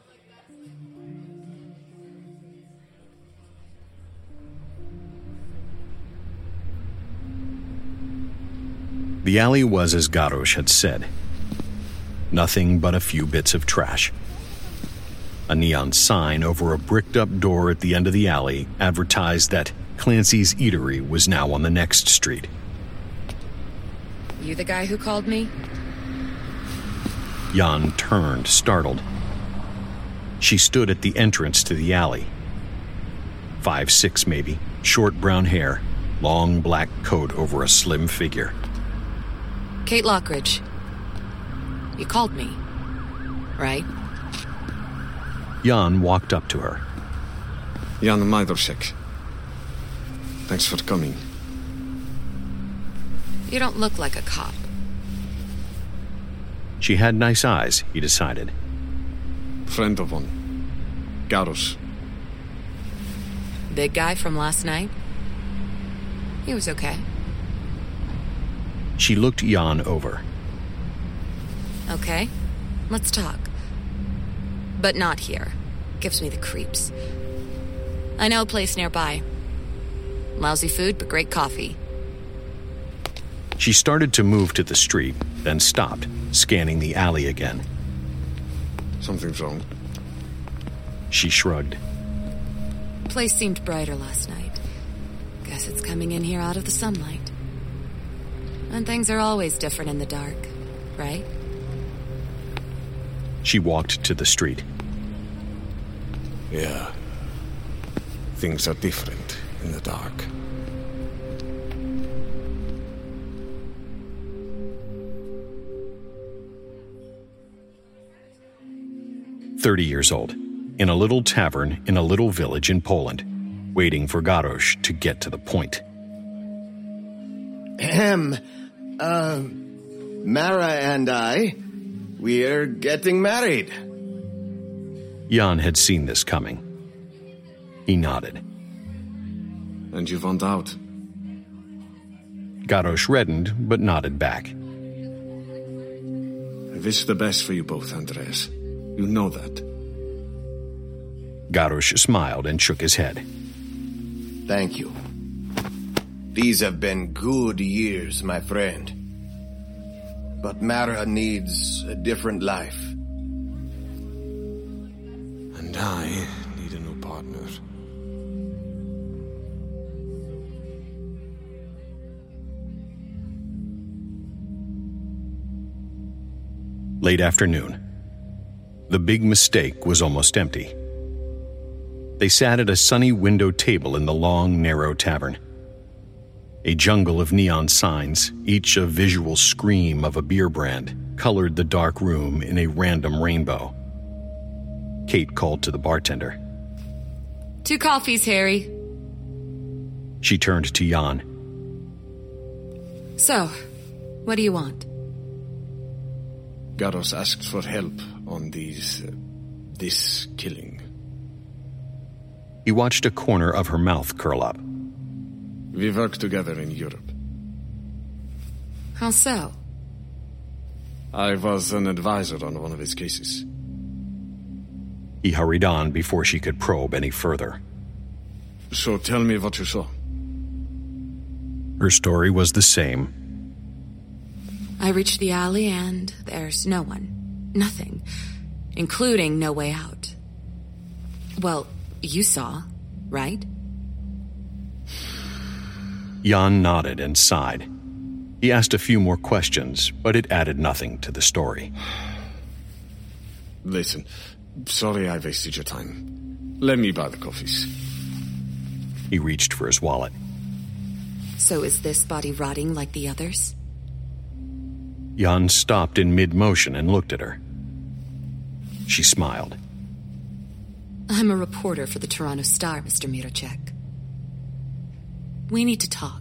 The alley was as Garosh had said. Nothing but a few bits of trash. A neon sign over a bricked-up door at the end of the alley advertised that Clancy's Eatery was now on the next street. You the guy who called me? Jan turned, startled. She stood at the entrance to the alley. Five, six maybe, short brown hair, long black coat over a slim figure. Kate Lockridge. You called me, right? Jan walked up to her. Jan Mirocek. Thanks for coming. You don't look like a cop. She had nice eyes, he decided. Friend of one. Garosh. Big guy from last night? He was okay. She looked Jan over. Okay, let's talk. But not here. Gives me the creeps. I know a place nearby. Lousy food, but great coffee. She started to move to the street, then stopped, scanning the alley again. Something's wrong. She shrugged. Place seemed brighter last night. Guess it's coming in here out of the sunlight. And things are always different in the dark, right? She walked to the street. Yeah. Things are different in the dark. Thirty years old, in a little tavern in a little village in Poland, waiting for Garrosh to get to the point. Ahem. Uh, Mara and I, we're getting married. Jan had seen this coming. He nodded. And you found out? Garrosh reddened, but nodded back. I wish the best for you both, Andreas. You know that. Garrosh smiled and shook his head. Thank you. These have been good years, my friend. But Mara needs a different life. And I need a new partner. Late afternoon. The big mistake was almost empty. They sat at a sunny window table in the long, narrow tavern. A jungle of neon signs, each a visual scream of a beer brand, colored the dark room in a random rainbow. Kate called to the bartender. Two coffees, Harry. She turned to Jan. So, what do you want? Garrosh asked for help on these... Uh, this killing. He watched a corner of her mouth curl up. We work together in Europe. How so? I was an advisor on one of his cases. He hurried on before she could probe any further. So tell me what you saw. Her story was the same. I reached the alley and there's no one. Nothing. Including no way out. Well, you saw, right? Jan nodded and sighed. He asked a few more questions, but it added nothing to the story. Listen, sorry I wasted your time. Let me buy the coffees. He reached for his wallet. So is this body rotting like the others? Jan stopped in mid-motion and looked at her. She smiled. I'm a reporter for the Toronto Star, Mister Mirochek. We need to talk.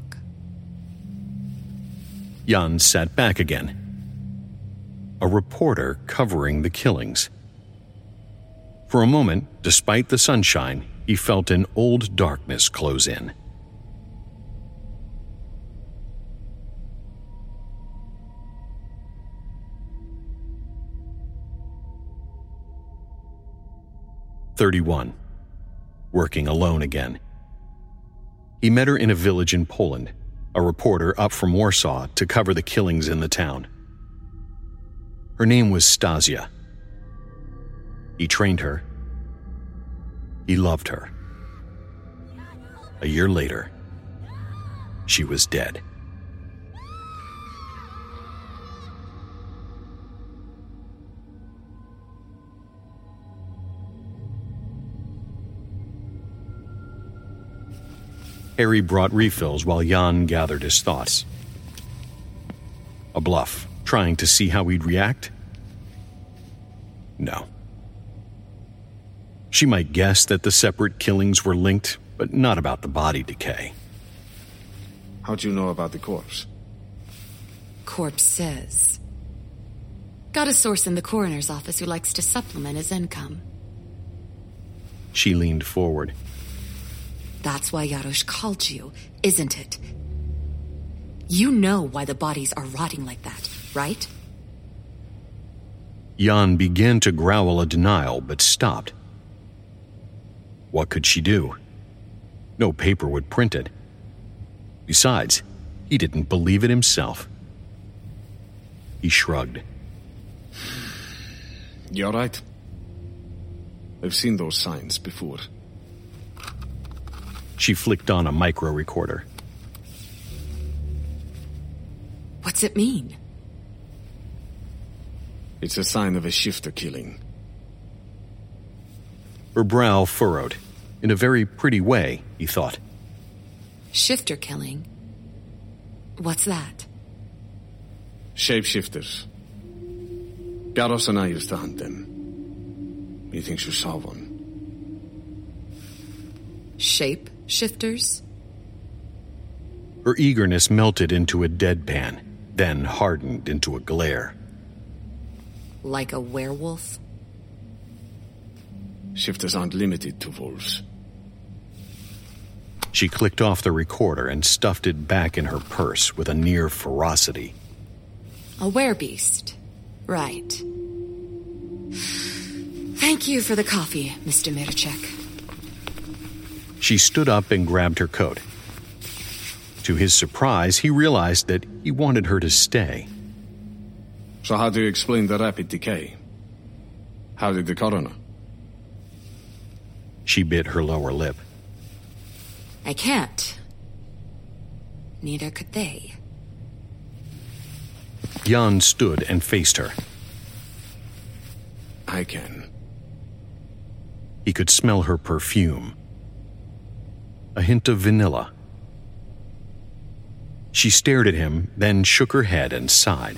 Jan sat back again. A reporter covering the killings. For a moment, despite the sunshine, he felt an old darkness close in. thirty-one. Working alone again. He met her in a village in Poland, a reporter up from Warsaw to cover the killings in the town. Her name was Stasia. He trained her. He loved her. A year later, she was dead. Harry brought refills while Jan gathered his thoughts. A bluff, trying to see how he'd react? No. She might guess that the separate killings were linked, but not about the body decay. How'd you know about the corpse? Corpse says. Got a source in the coroner's office who likes to supplement his income. She leaned forward. That's why Garrosh called you, isn't it? You know why the bodies are rotting like that, right? Jan began to growl a denial, but stopped. What could she do? No paper would print it. Besides, he didn't believe it himself. He shrugged. You're right. I've seen those signs before. She flicked on a micro recorder. What's it mean? It's a sign of a shifter killing. Her brow furrowed. In a very pretty way, he thought. Shifter killing? What's that? Shapeshifters. Garros and I used to hunt them. He thinks you saw one. Shape shifters? Her eagerness melted into a deadpan, then hardened into a glare. Like a werewolf? Shifters aren't limited to wolves. She clicked off the recorder and stuffed it back in her purse with a near ferocity. A werebeast. Right. Thank you for the coffee, Mister Miracek. She stood up and grabbed her coat. To his surprise, he realized that he wanted her to stay. So how do you explain the rapid decay? How did the coroner? She bit her lower lip. I can't. Neither could they. Jan stood and faced her. I can. He could smell her perfume. A hint of vanilla. She stared at him, then shook her head and sighed.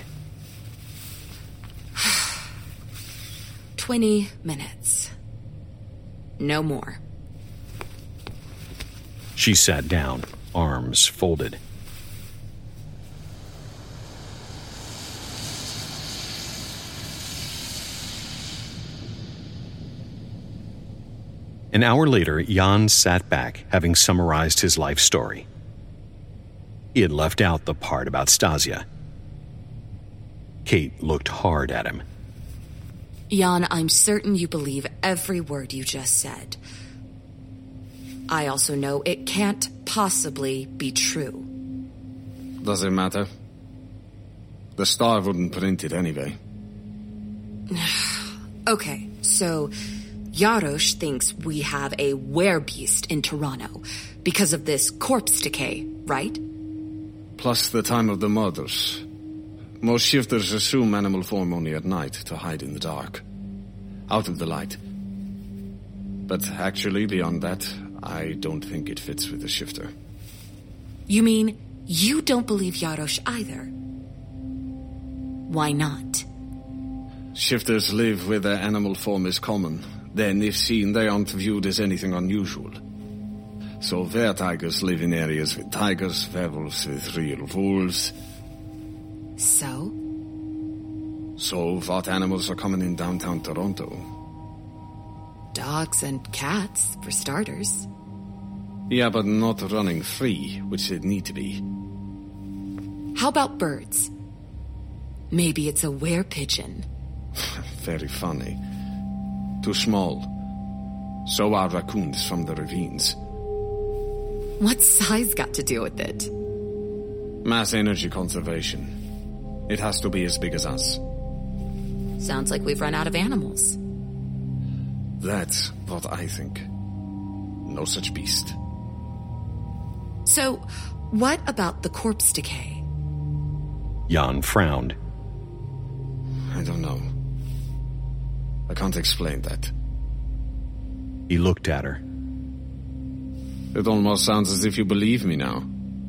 Twenty minutes. No more. She sat down, arms folded. An hour later, Jan sat back, having summarized his life story. He had left out the part about Stasia. Kate looked hard at him. Jan, I'm certain you believe every word you just said. I also know it can't possibly be true. Does it matter? The Star wouldn't print it anyway. Okay, so Jarosz thinks we have a werebeast in Toronto because of this corpse decay, right? Plus the time of the murders. Most shifters assume animal form only at night to hide in the dark. Out of the light. But actually, beyond that, I don't think it fits with the shifter. You mean you don't believe Jarosz either? Why not? Shifters live where their animal form is common. Then, if seen, they aren't viewed as anything unusual. So, were-tigers live in areas with tigers, werewolves with real wolves. So? So, what animals are common in downtown Toronto? Dogs and cats, for starters. Yeah, but not running free, which they'd need to be. How about birds? Maybe it's a were-pigeon. Very funny. Too small. So are raccoons from the ravines. What's size got to do with it? Mass energy conservation. It has to be as big as us. Sounds like we've run out of animals. That's what I think. No such beast. So, what about the corpse decay? Jan frowned. I don't know. I can't explain that. He looked at her. It almost sounds as if you believe me now.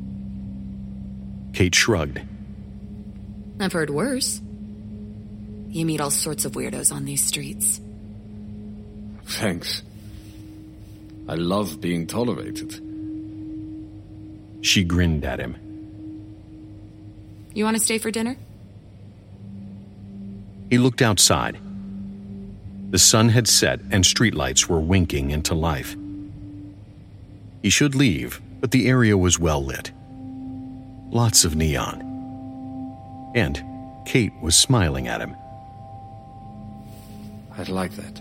Kate shrugged. I've heard worse. You meet all sorts of weirdos on these streets. Thanks. I love being tolerated. She grinned at him. You want to stay for dinner? He looked outside. The sun had set and streetlights were winking into life. He should leave, but the area was well lit. Lots of neon. And Kate was smiling at him. I'd like that.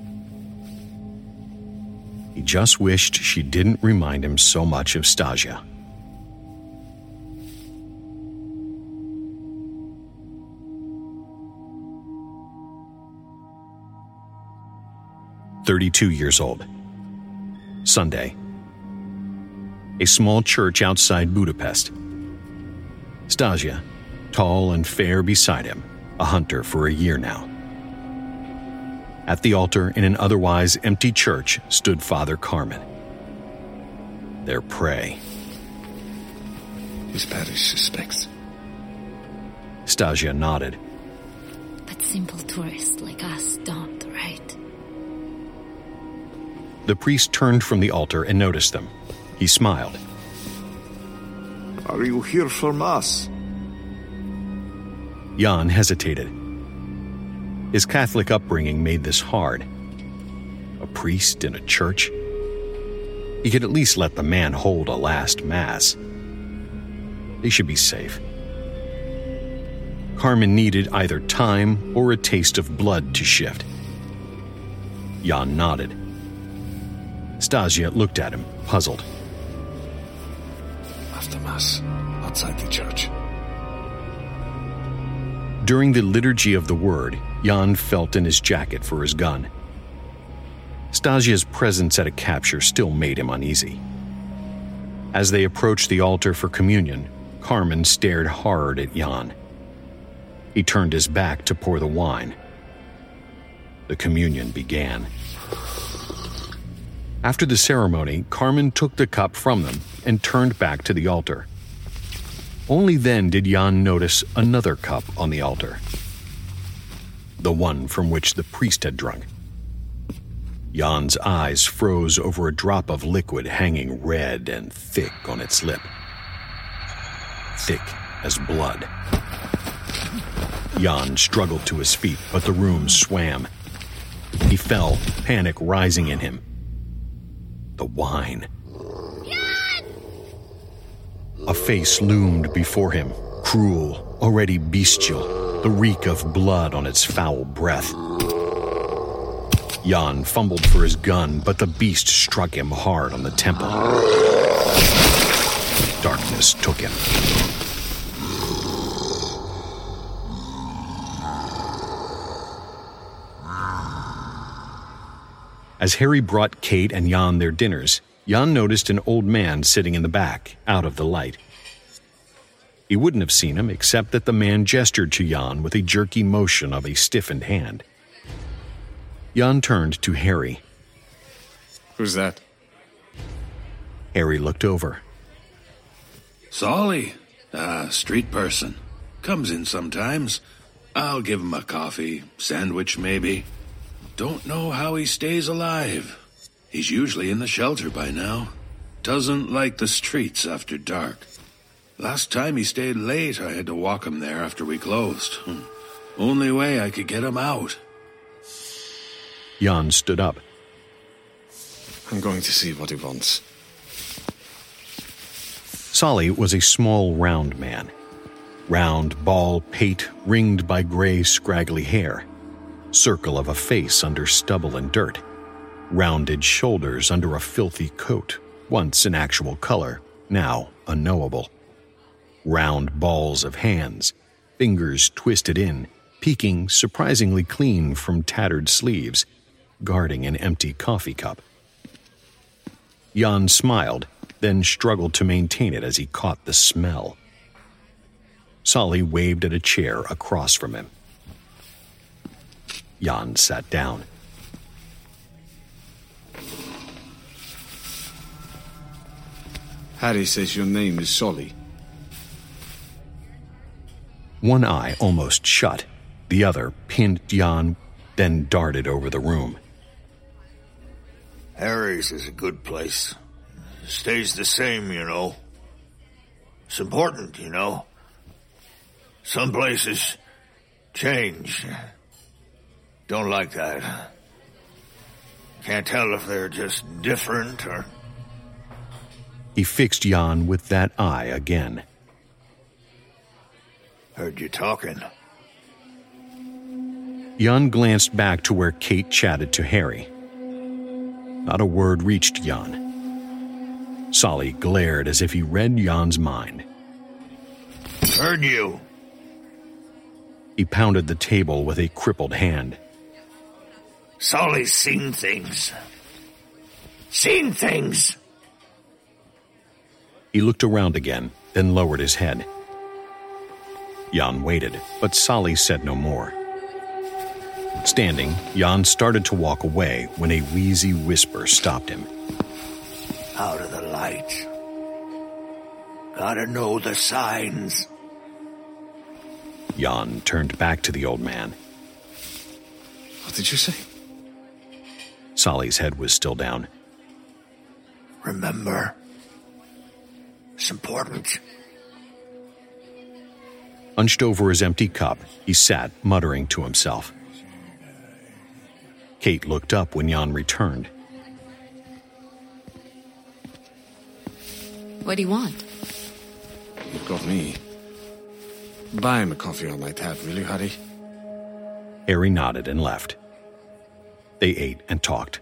He just wished she didn't remind him so much of Stasia. Thirty-two years old. Sunday. A small church outside Budapest. Stasia, tall and fair beside him, a hunter for a year now. At the altar in an otherwise empty church stood Father Carmen. Their prey. His parish suspects. Stasia nodded. But simple tourists like us don't, right? The priest turned from the altar and noticed them. He smiled. Are you here for Mass? Jan hesitated. His Catholic upbringing made this hard. A priest in a church? He could at least let the man hold a last Mass. They should be safe. Carmen needed either time or a taste of blood to shift. Jan nodded. Stasia looked at him, puzzled. After Mass, outside the church. During the liturgy of the word, Jan felt in his jacket for his gun. Stasia's presence at a capture still made him uneasy. As they approached the altar for communion, Carmen stared hard at Jan. He turned his back to pour the wine. The communion began. After the ceremony, Carmen took the cup from them and turned back to the altar. Only then did Jan notice another cup on the altar. The one from which the priest had drunk. Jan's eyes froze over a drop of liquid hanging red and thick on its lip. Thick as blood. Jan struggled to his feet, but the room swam. He fell, panic rising in him. The wine. A face loomed before him, cruel, already bestial, the reek of blood on its foul breath. Jan fumbled for his gun, but the beast struck him hard on the temple. Darkness took him. As Harry brought Kate and Jan their dinners, Jan noticed an old man sitting in the back, out of the light. He wouldn't have seen him except that the man gestured to Jan with a jerky motion of a stiffened hand. Jan turned to Harry. Who's that? Harry looked over. Solly, a street person. Comes in sometimes. I'll give him a coffee, sandwich maybe. Don't know how he stays alive. He's usually in the shelter by now. Doesn't like the streets after dark. Last time he stayed late, I had to walk him there after we closed. Only way I could get him out. Jan stood up. I'm going to see what he wants. Solly was a small, round man. Round, bald pate ringed by gray, scraggly hair. Circle of a face under stubble and dirt. Rounded shoulders under a filthy coat, once an actual color, now unknowable. Round balls of hands, fingers twisted in, peeking surprisingly clean from tattered sleeves, guarding an empty coffee cup. Jan smiled, then struggled to maintain it as he caught the smell. Solly waved at a chair across from him. Jan sat down. Harry says your name is Solly. One eye almost shut. The other pinned Jan, then darted over the room. Harry's is a good place. Stays the same, you know. It's important, you know. Some places change. Don't like that. Can't tell if they're just different or... He fixed Jan with that eye again. Heard you talking. Jan glanced back to where Kate chatted to Harry. Not a word reached Jan. Solly glared as if he read Jan's mind. Heard you. He pounded the table with a crippled hand. Solly's seen things. Seen things! He looked around again, then lowered his head. Jan waited, but Solly said no more. Standing, Jan started to walk away when a wheezy whisper stopped him. Out of the light. Gotta know the signs. Jan turned back to the old man. What did you say? Solly's head was still down. Remember. It's important. Hunched over his empty cup, he sat, muttering to himself. Kate looked up when Jan returned. What do you want? You've got me. Buy him a coffee on my tab, will you, Harry? Harry nodded and left. They ate and talked.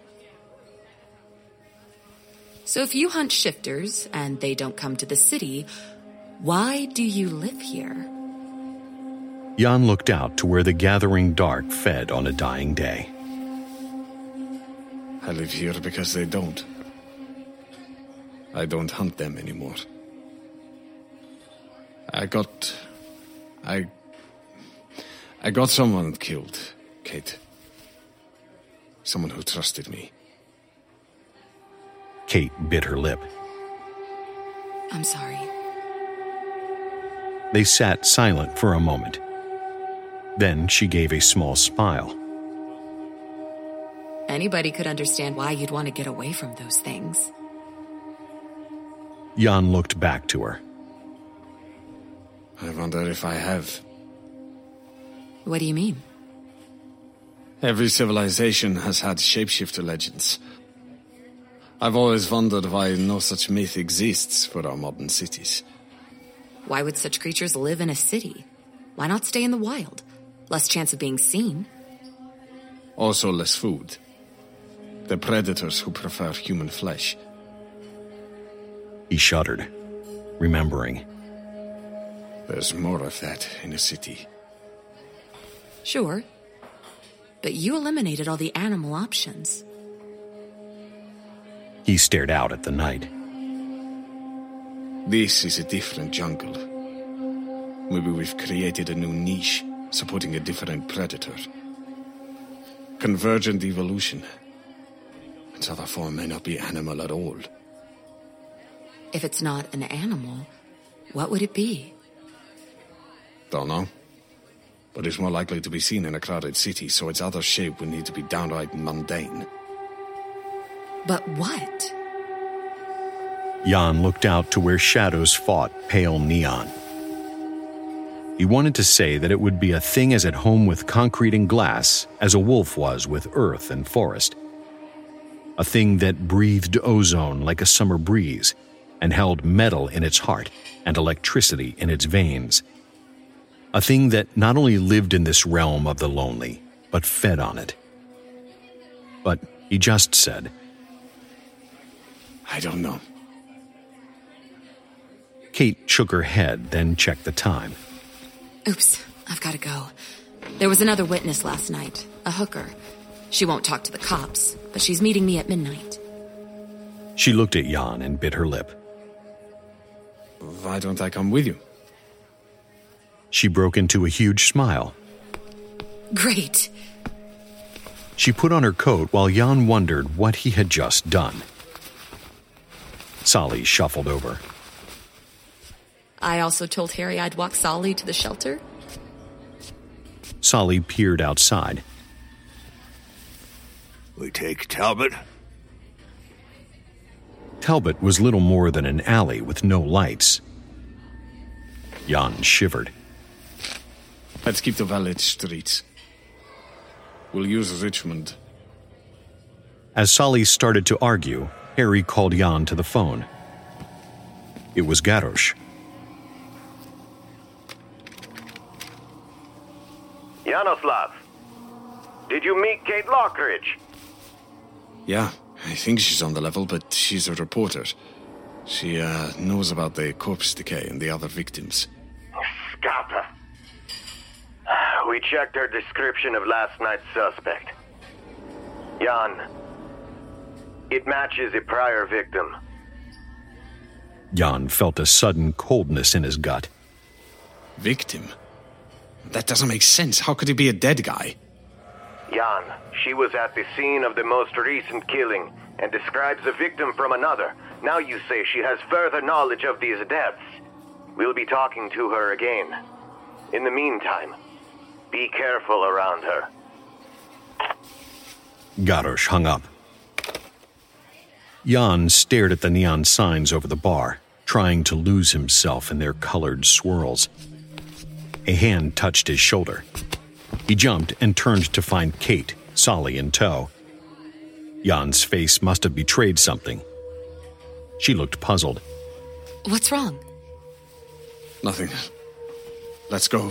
So if you hunt shifters and they don't come to the city, why do you live here? Jan looked out to where the gathering dark fed on a dying day. I live here because they don't. I don't hunt them anymore. I got... I... I got someone killed, Kate. Someone who trusted me. Kate bit her lip. I'm sorry. They sat silent for a moment. Then she gave a small smile. Anybody could understand why you'd want to get away from those things. Jan looked back to her. I wonder if I have. What do you mean? Every civilization has had shapeshifter legends. I've always wondered why no such myth exists for our modern cities. Why would such creatures live in a city? Why not stay in the wild? Less chance of being seen. Also less food. The predators who prefer human flesh. He shuddered, remembering. There's more of that in a city. Sure. But you eliminated all the animal options. He stared out at the night. This is a different jungle. Maybe we've created a new niche, supporting a different predator. Convergent evolution. Its other form may not be animal at all. If it's not an animal, what would it be? Don't know. But it's more likely to be seen in a crowded city, so its other shape would need to be downright mundane. But what? Jan looked out to where shadows fought pale neon. He wanted to say that it would be a thing as at home with concrete and glass as a wolf was with earth and forest. A thing that breathed ozone like a summer breeze and held metal in its heart and electricity in its veins. A thing that not only lived in this realm of the lonely, but fed on it. But he just said, I don't know. Kate shook her head, then checked the time. Oops, I've got to go. There was another witness last night, a hooker. She won't talk to the cops, but she's meeting me at midnight. She looked at Jan and bit her lip. Why don't I come with you? She broke into a huge smile. Great. She put on her coat while Jan wondered what he had just done. Solly shuffled over. I also told Harry I'd walk Solly to the shelter. Solly peered outside. We take Talbot? Talbot was little more than an alley with no lights. Jan shivered. Let's keep the village streets. We'll use Richmond. As Solly started to argue, Harry called Jan to the phone. It was Garrosh. Yanoslav, did you meet Kate Lockridge? Yeah, I think she's on the level, but she's a reporter. She, uh, knows about the corpse decay and the other victims. Scapa. We checked her description of last night's suspect. Jan, it matches a prior victim. Jan felt a sudden coldness in his gut. Victim? That doesn't make sense. How could he be a dead guy? Jan, she was at the scene of the most recent killing and describes a victim from another. Now you say she has further knowledge of these deaths. We'll be talking to her again. In the meantime, be careful around her. Garrosh hung up. Jan stared at the neon signs over the bar, trying to lose himself in their colored swirls. A hand touched his shoulder. He jumped and turned to find Kate, Solly in tow. Jan's face must have betrayed something. She looked puzzled. What's wrong? Nothing. Let's go.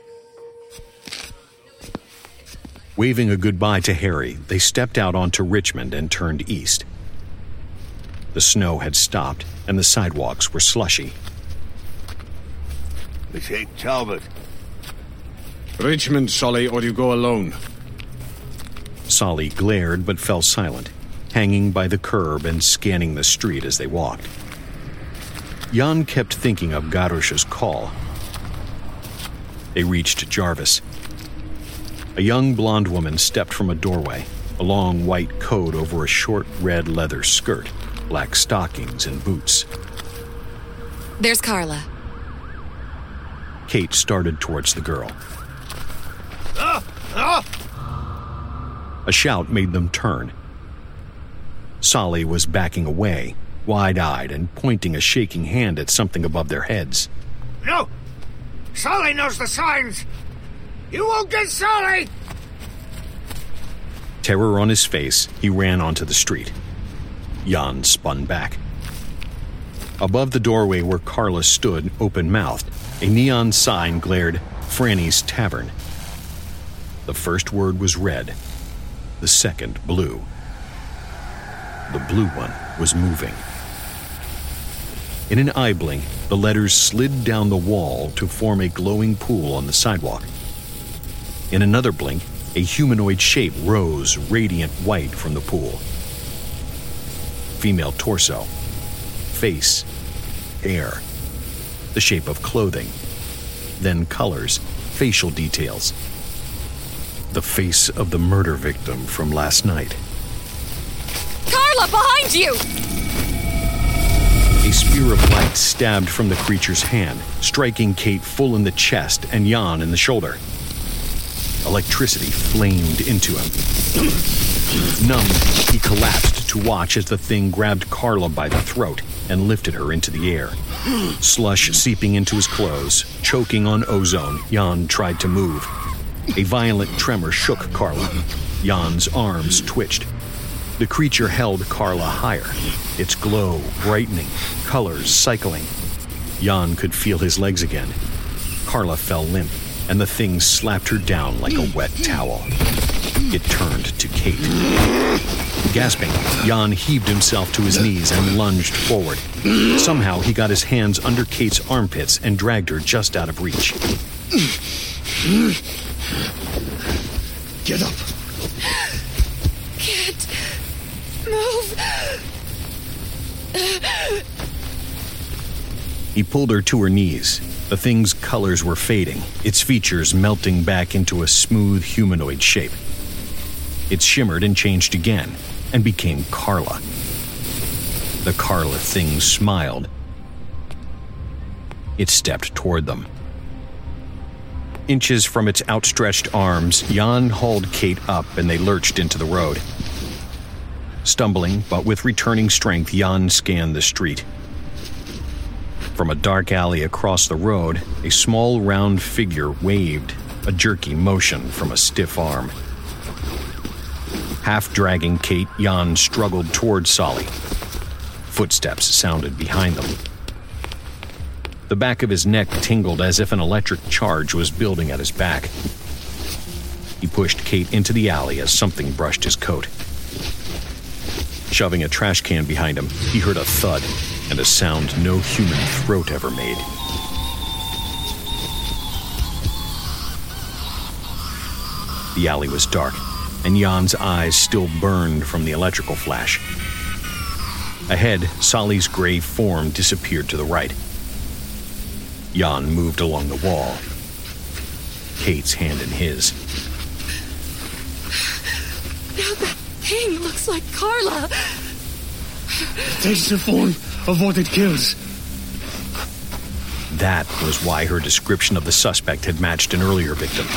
Waving a goodbye to Harry, they stepped out onto Richmond and turned east. The snow had stopped, and the sidewalks were slushy. This ain't Talbot. Richmond, Solly, or you go alone. Solly glared but fell silent, hanging by the curb and scanning the street as they walked. Jan kept thinking of Garrosh's call. They reached Jarvis. A young blonde woman stepped from a doorway, a long white coat over a short red leather skirt, black stockings and boots. There's Carla. Kate started towards the girl. Ah! Ah! A shout made them turn. Solly was backing away, wide-eyed and pointing a shaking hand at something above their heads. No! Solly knows the signs! You won't get Solly! Terror on his face, he ran onto the street. Jan spun back. Above the doorway where Carla stood, open-mouthed, a neon sign glared, Franny's Tavern. The first word was red, the second blue. The blue one was moving. In an eye blink, the letters slid down the wall to form a glowing pool on the sidewalk. In another blink, a humanoid shape rose, radiant white from the pool. Female torso, face, hair, the shape of clothing, then colors, facial details. The face of the murder victim from last night. Carla, behind you! A spear of light stabbed from the creature's hand, striking Kate full in the chest and Jan in the shoulder. Electricity flamed into him. Numbed, he collapsed to watch as the thing grabbed Carla by the throat and lifted her into the air. Slush seeping into his clothes, choking on ozone, Jan tried to move. A violent tremor shook Carla. Jan's arms twitched. The creature held Carla higher, its glow brightening, colors cycling. Jan could feel his legs again. Carla fell limp, and the thing slapped her down like a wet towel. It turned to Kate. Gasping, Jan heaved himself to his knees and lunged forward. Somehow he got his hands under Kate's armpits and dragged her just out of reach. Get up. Can't move. He pulled her to her knees. The thing's colors were fading, its features melting back into a smooth humanoid shape. It shimmered and changed again, and became Carla. The Carla thing smiled. It stepped toward them. Inches from its outstretched arms, Jan hauled Kate up and they lurched into the road. Stumbling, but with returning strength, Jan scanned the street. From a dark alley across the road, a small round figure waved, a jerky motion from a stiff arm. Half dragging Kate, Jan struggled toward Solly. Footsteps sounded behind them. The back of his neck tingled as if an electric charge was building at his back. He pushed Kate into the alley as something brushed his coat. Shoving a trash can behind him, he heard a thud and a sound no human throat ever made. The alley was dark, and Jan's eyes still burned from the electrical flash. Ahead, Solly's gray form disappeared to the right. Jan moved along the wall, Kate's hand in his. thing looks like Carla. It takes the form of what it kills. That was why her description of the suspect had matched an earlier victim.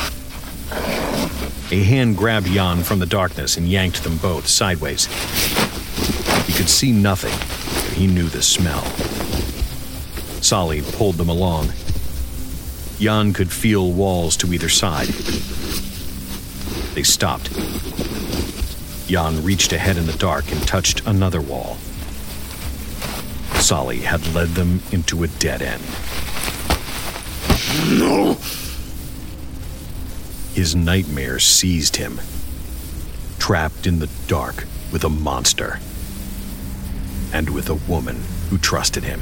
A hand grabbed Jan from the darkness and yanked them both sideways. He could see nothing, but he knew the smell. Solly pulled them along. Jan could feel walls to either side. They stopped. Jan reached ahead in the dark and touched another wall. Solly had led them into a dead end. No! His nightmare seized him. Trapped in the dark with a monster. And with a woman who trusted him.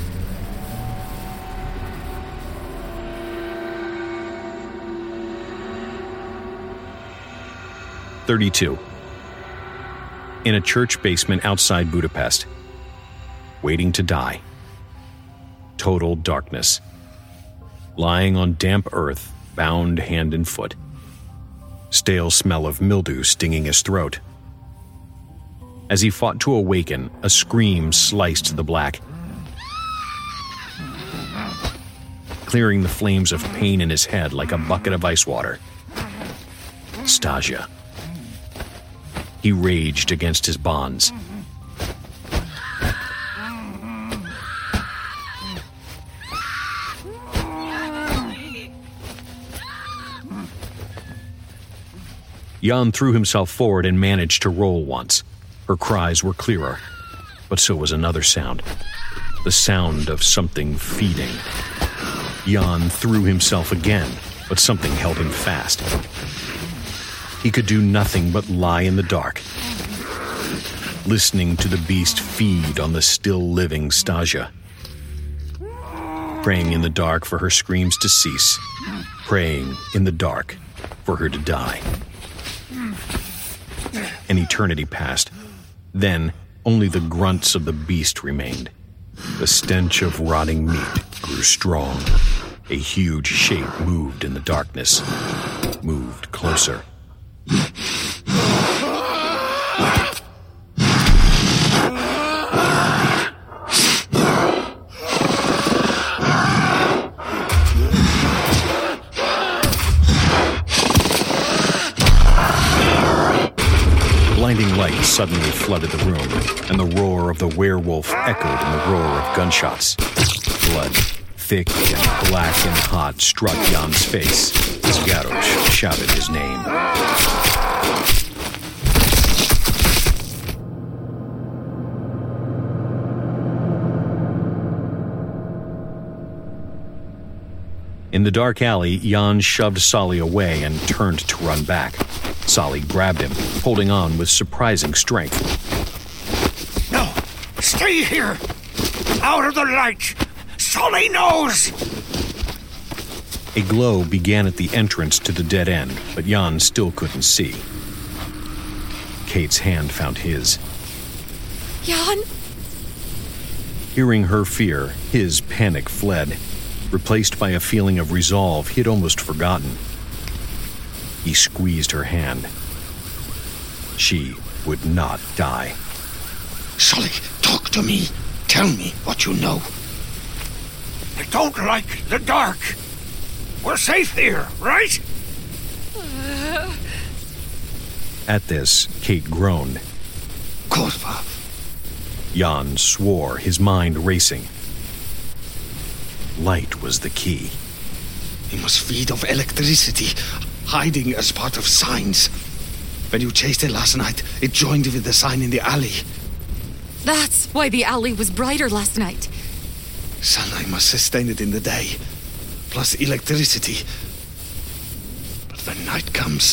thirty-two. In a church basement outside Budapest. Waiting to die. Total darkness. Lying on damp earth, bound hand and foot. Stale smell of mildew stinging his throat. As he fought to awaken, a scream sliced the black. Clearing the flames of pain in his head like a bucket of ice water. Stasia. He raged against his bonds. Jan threw himself forward and managed to roll once. Her cries were clearer, but so was another sound. The sound of something feeding. Jan threw himself again, but something held him fast. He could do nothing but lie in the dark, listening to the beast feed on the still-living Stasia. Praying in the dark for her screams to cease. Praying in the dark for her to die. An eternity passed. Then, only the grunts of the beast remained. The stench of rotting meat grew strong. A huge shape moved in the darkness. Moved closer. Blinding light suddenly flooded the room, and the roar of the werewolf echoed in the roar of gunshots. Blood, thick and black and hot, struck Jan's face as Garrosh shouted his name. In the dark alley, Jan shoved Solly away and turned to run back. Solly grabbed him, holding on with surprising strength. No! Stay here! Out of the light! Solly knows! A glow began at the entrance to the dead end, but Jan still couldn't see. Kate's hand found his. Jan? Hearing her fear, his panic fled, replaced by a feeling of resolve he'd almost forgotten. He squeezed her hand. She would not die. Solly, talk to me. Tell me what you know. I don't like the dark. We're safe here, right? Uh... At this, Kate groaned. Kurva. Jan swore, his mind racing. Light was the key. He must feed off electricity, hiding as part of signs. When you chased it last night, it joined with the sign in the alley. That's why the alley was brighter last night. Sunlight must sustain it in the day, plus electricity. But when night comes...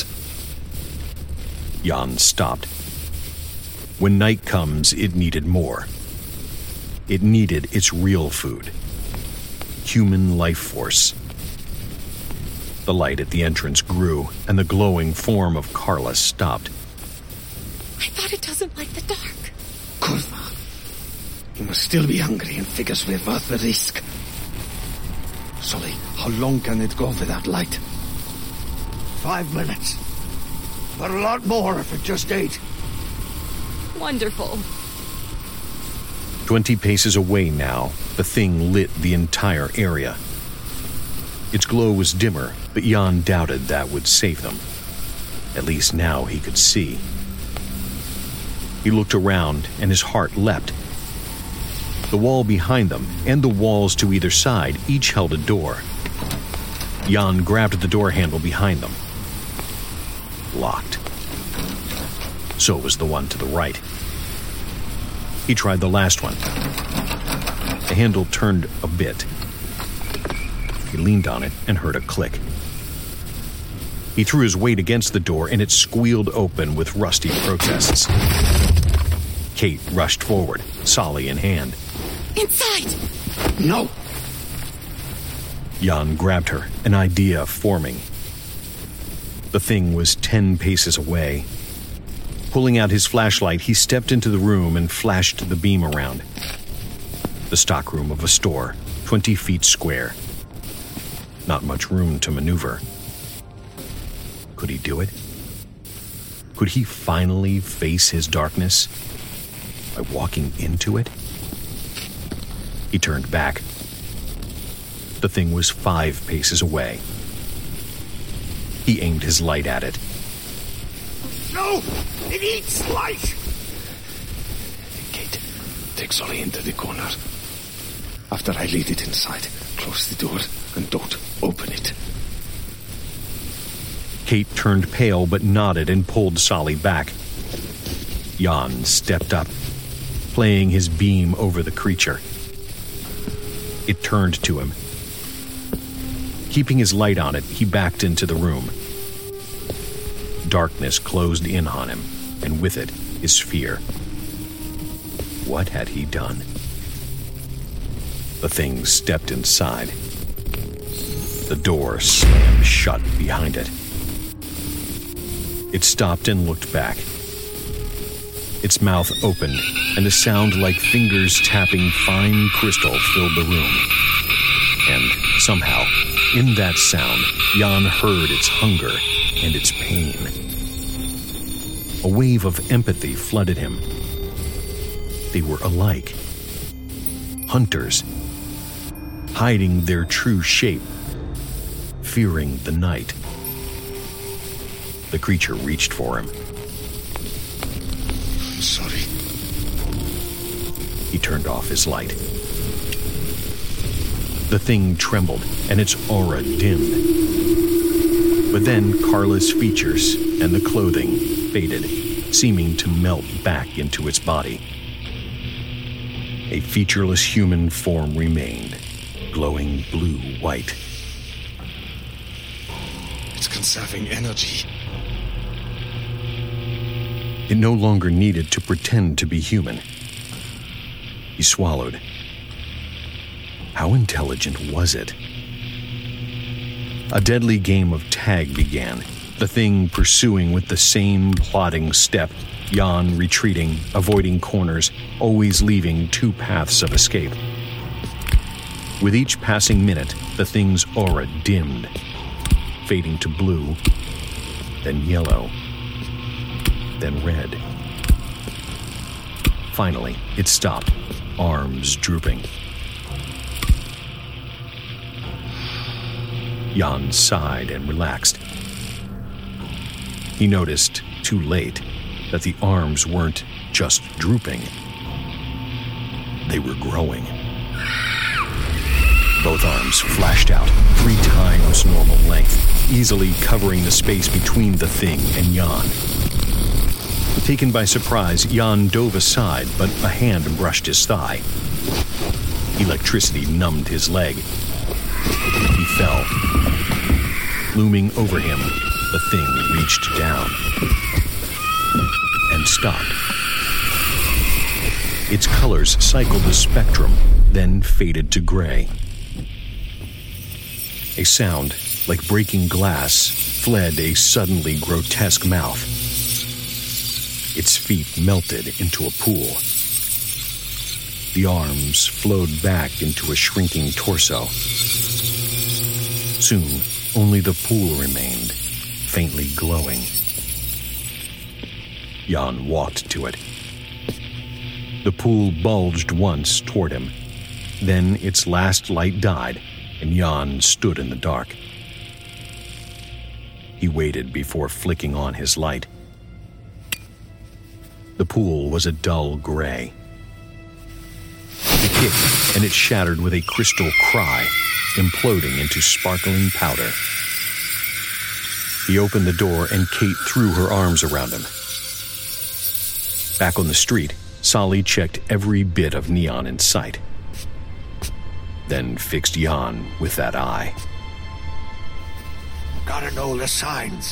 Jan stopped. When night comes, it needed more. It needed its real food. Human life force. The light at the entrance grew, and the glowing form of Carla stopped. I thought it doesn't like the dark. Kurva. He must still be hungry and figures we're worth the risk. Solly, how long can it go without light? Five minutes. But a lot more if it just ate. Wonderful. Twenty paces away now, the thing lit the entire area. Its glow was dimmer, but Jan doubted that would save them. At least now he could see. He looked around, and his heart leapt. The wall behind them, and the walls to either side, each held a door. Jan grabbed the door handle behind them. Locked. So was the one to the right. He tried the last one. The handle turned a bit. He leaned on it and heard a click. He threw his weight against the door and it squealed open with rusty protests. Kate rushed forward, Solly in hand. Inside! No! Jan grabbed her, an idea forming. The thing was ten paces away. Pulling out his flashlight, he stepped into the room and flashed the beam around. The stockroom of a store, twenty feet square. Not much room to maneuver. Could he do it? Could he finally face his darkness by walking into it? He turned back. The thing was five paces away. He aimed his light at it. No! It eats light! Kate, take Solly into the corner. After I lead it inside, close the door and don't open it. Kate turned pale but nodded and pulled Solly back. Jan stepped up, playing his beam over the creature. It turned to him. Keeping his light on it, he backed into the room. Darkness closed in on him, and with it, his fear. What had he done? The thing stepped inside. The door slammed shut behind it. It stopped and looked back. Its mouth opened, and a sound like fingers tapping fine crystal filled the room. And somehow, in that sound, Jan heard its hunger and its pain. A wave of empathy flooded him. They were alike. Hunters, hiding their true shape, fearing the night. The creature reached for him. I'm sorry. He turned off his light. The thing trembled, and its aura dimmed. But then Carla's features and the clothing faded, seeming to melt back into its body. A featureless human form remained, glowing blue-white. It's conserving energy. It no longer needed to pretend to be human. He swallowed. How intelligent was it? A deadly game of tag began, the thing pursuing with the same plodding step, Jan retreating, avoiding corners, always leaving two paths of escape. With each passing minute, the thing's aura dimmed, fading to blue, then yellow, then red. Finally, it stopped, arms drooping. Jan sighed and relaxed. He noticed, too late, that the arms weren't just drooping. They were growing. Both arms flashed out, three times normal length, easily covering the space between the thing and Jan. Taken by surprise, Jan dove aside, but a hand brushed his thigh. Electricity numbed his leg. He fell. Looming over him, the thing reached down and stopped. Its colors cycled a spectrum, then faded to gray. A sound, like breaking glass, fled a suddenly grotesque mouth. Its feet melted into a pool. The arms flowed back into a shrinking torso. Soon, only the pool remained, faintly glowing. Jan walked to it, The pool bulged once toward him. Then its last light died, and Jan stood in the dark. He waited before flicking on his light. The pool was a dull gray. He kicked, and it shattered with a crystal cry, imploding into sparkling powder. He opened the door, and Kate threw her arms around him. Back on the street, Sally checked every bit of neon in sight, then fixed Jan with that eye. Gotta know the signs.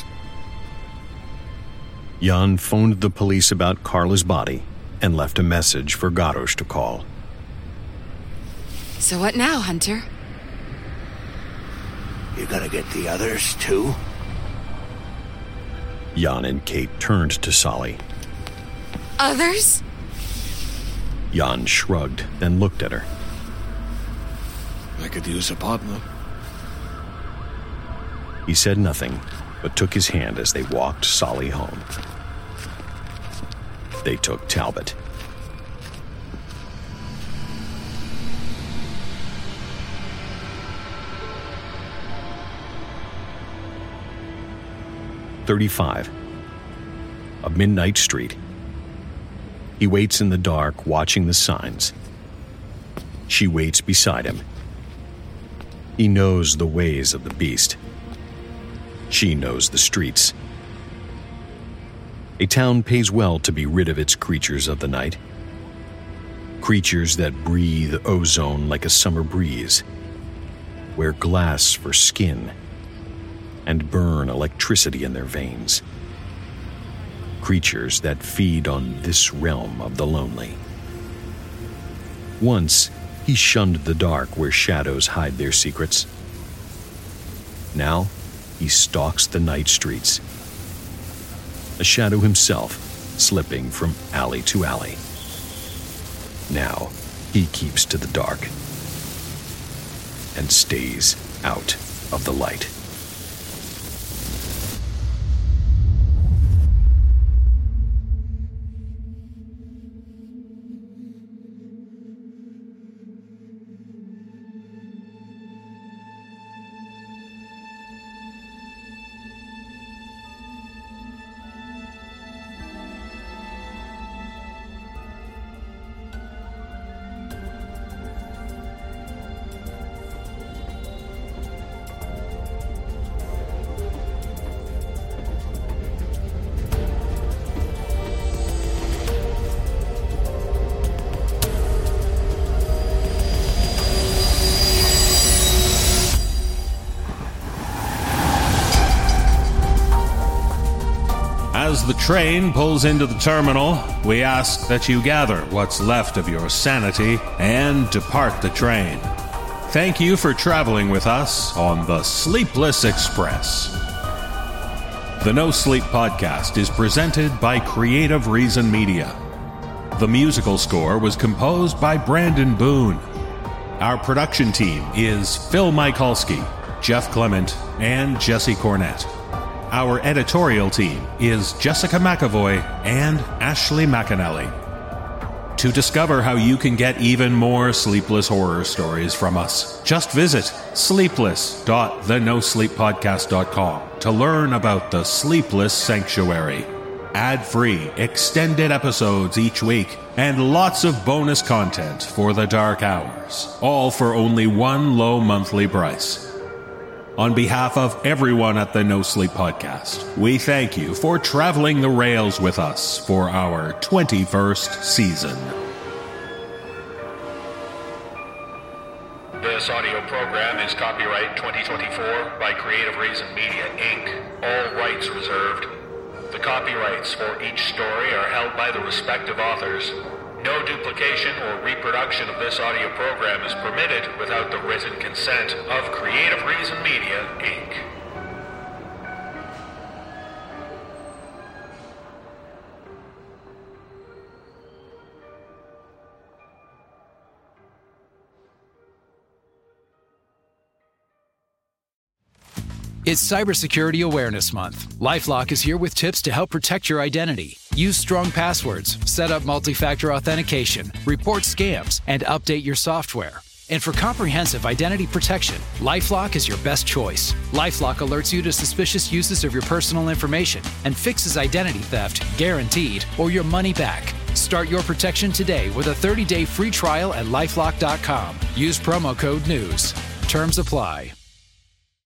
Jan phoned the police about Carla's body and left a message for Garrosh to call. So what now, Hunter? You gonna get the others, too? Jan and Kate turned to Sally. Others? Jan shrugged, then looked at her. I could use a partner. He said nothing, but took his hand as they walked Sally home. They took Talbot. Thirty-five. A midnight street. He waits in the dark, watching the signs. She waits beside him. He knows the ways of the beast. She knows the streets. A town pays well to be rid of its creatures of the night. Creatures that breathe ozone like a summer breeze, wear glass for skin, and burn electricity in their veins. Creatures that feed on this realm of the lonely. Once, he shunned the dark where shadows hide their secrets. Now, he stalks the night streets. A shadow himself, slipping from alley to alley. Now, he keeps to the dark and stays out of the light. As the train pulls into the terminal, we ask that you gather what's left of your sanity and depart the train. Thank you for traveling with us on the Sleepless Express. The No Sleep Podcast is presented by Creative Reason Media. The musical score was composed by Brandon Boone. Our production team is Phil Michalski, Jeff Clement, and Jesse Cornett. Our editorial team is Jessica McAvoy and Ashley McAnally. To discover how you can get even more sleepless horror stories from us, just visit sleepless dot the no sleep podcast dot com to learn about the Sleepless Sanctuary. Ad-free, extended episodes each week, and lots of bonus content for the dark hours, all for only one low monthly price. On behalf of everyone at the No Sleep Podcast, we thank you for traveling the rails with us for our twenty-first season. This audio program is copyright twenty twenty-four by Creative Reason Media, Incorporated. All rights reserved. The copyrights for each story are held by the respective authors. No duplication or reproduction of this audio program is permitted without the written consent of Creative Reason Media, Incorporated. It's Cybersecurity Awareness Month. LifeLock is here with tips to help protect your identity. Use strong passwords, set up multi-factor authentication, report scams, and update your software. And for comprehensive identity protection, LifeLock is your best choice. LifeLock alerts you to suspicious uses of your personal information and fixes identity theft, guaranteed, or your money back. Start your protection today with a thirty-day free trial at LifeLock dot com. Use promo code NEWS. Terms apply.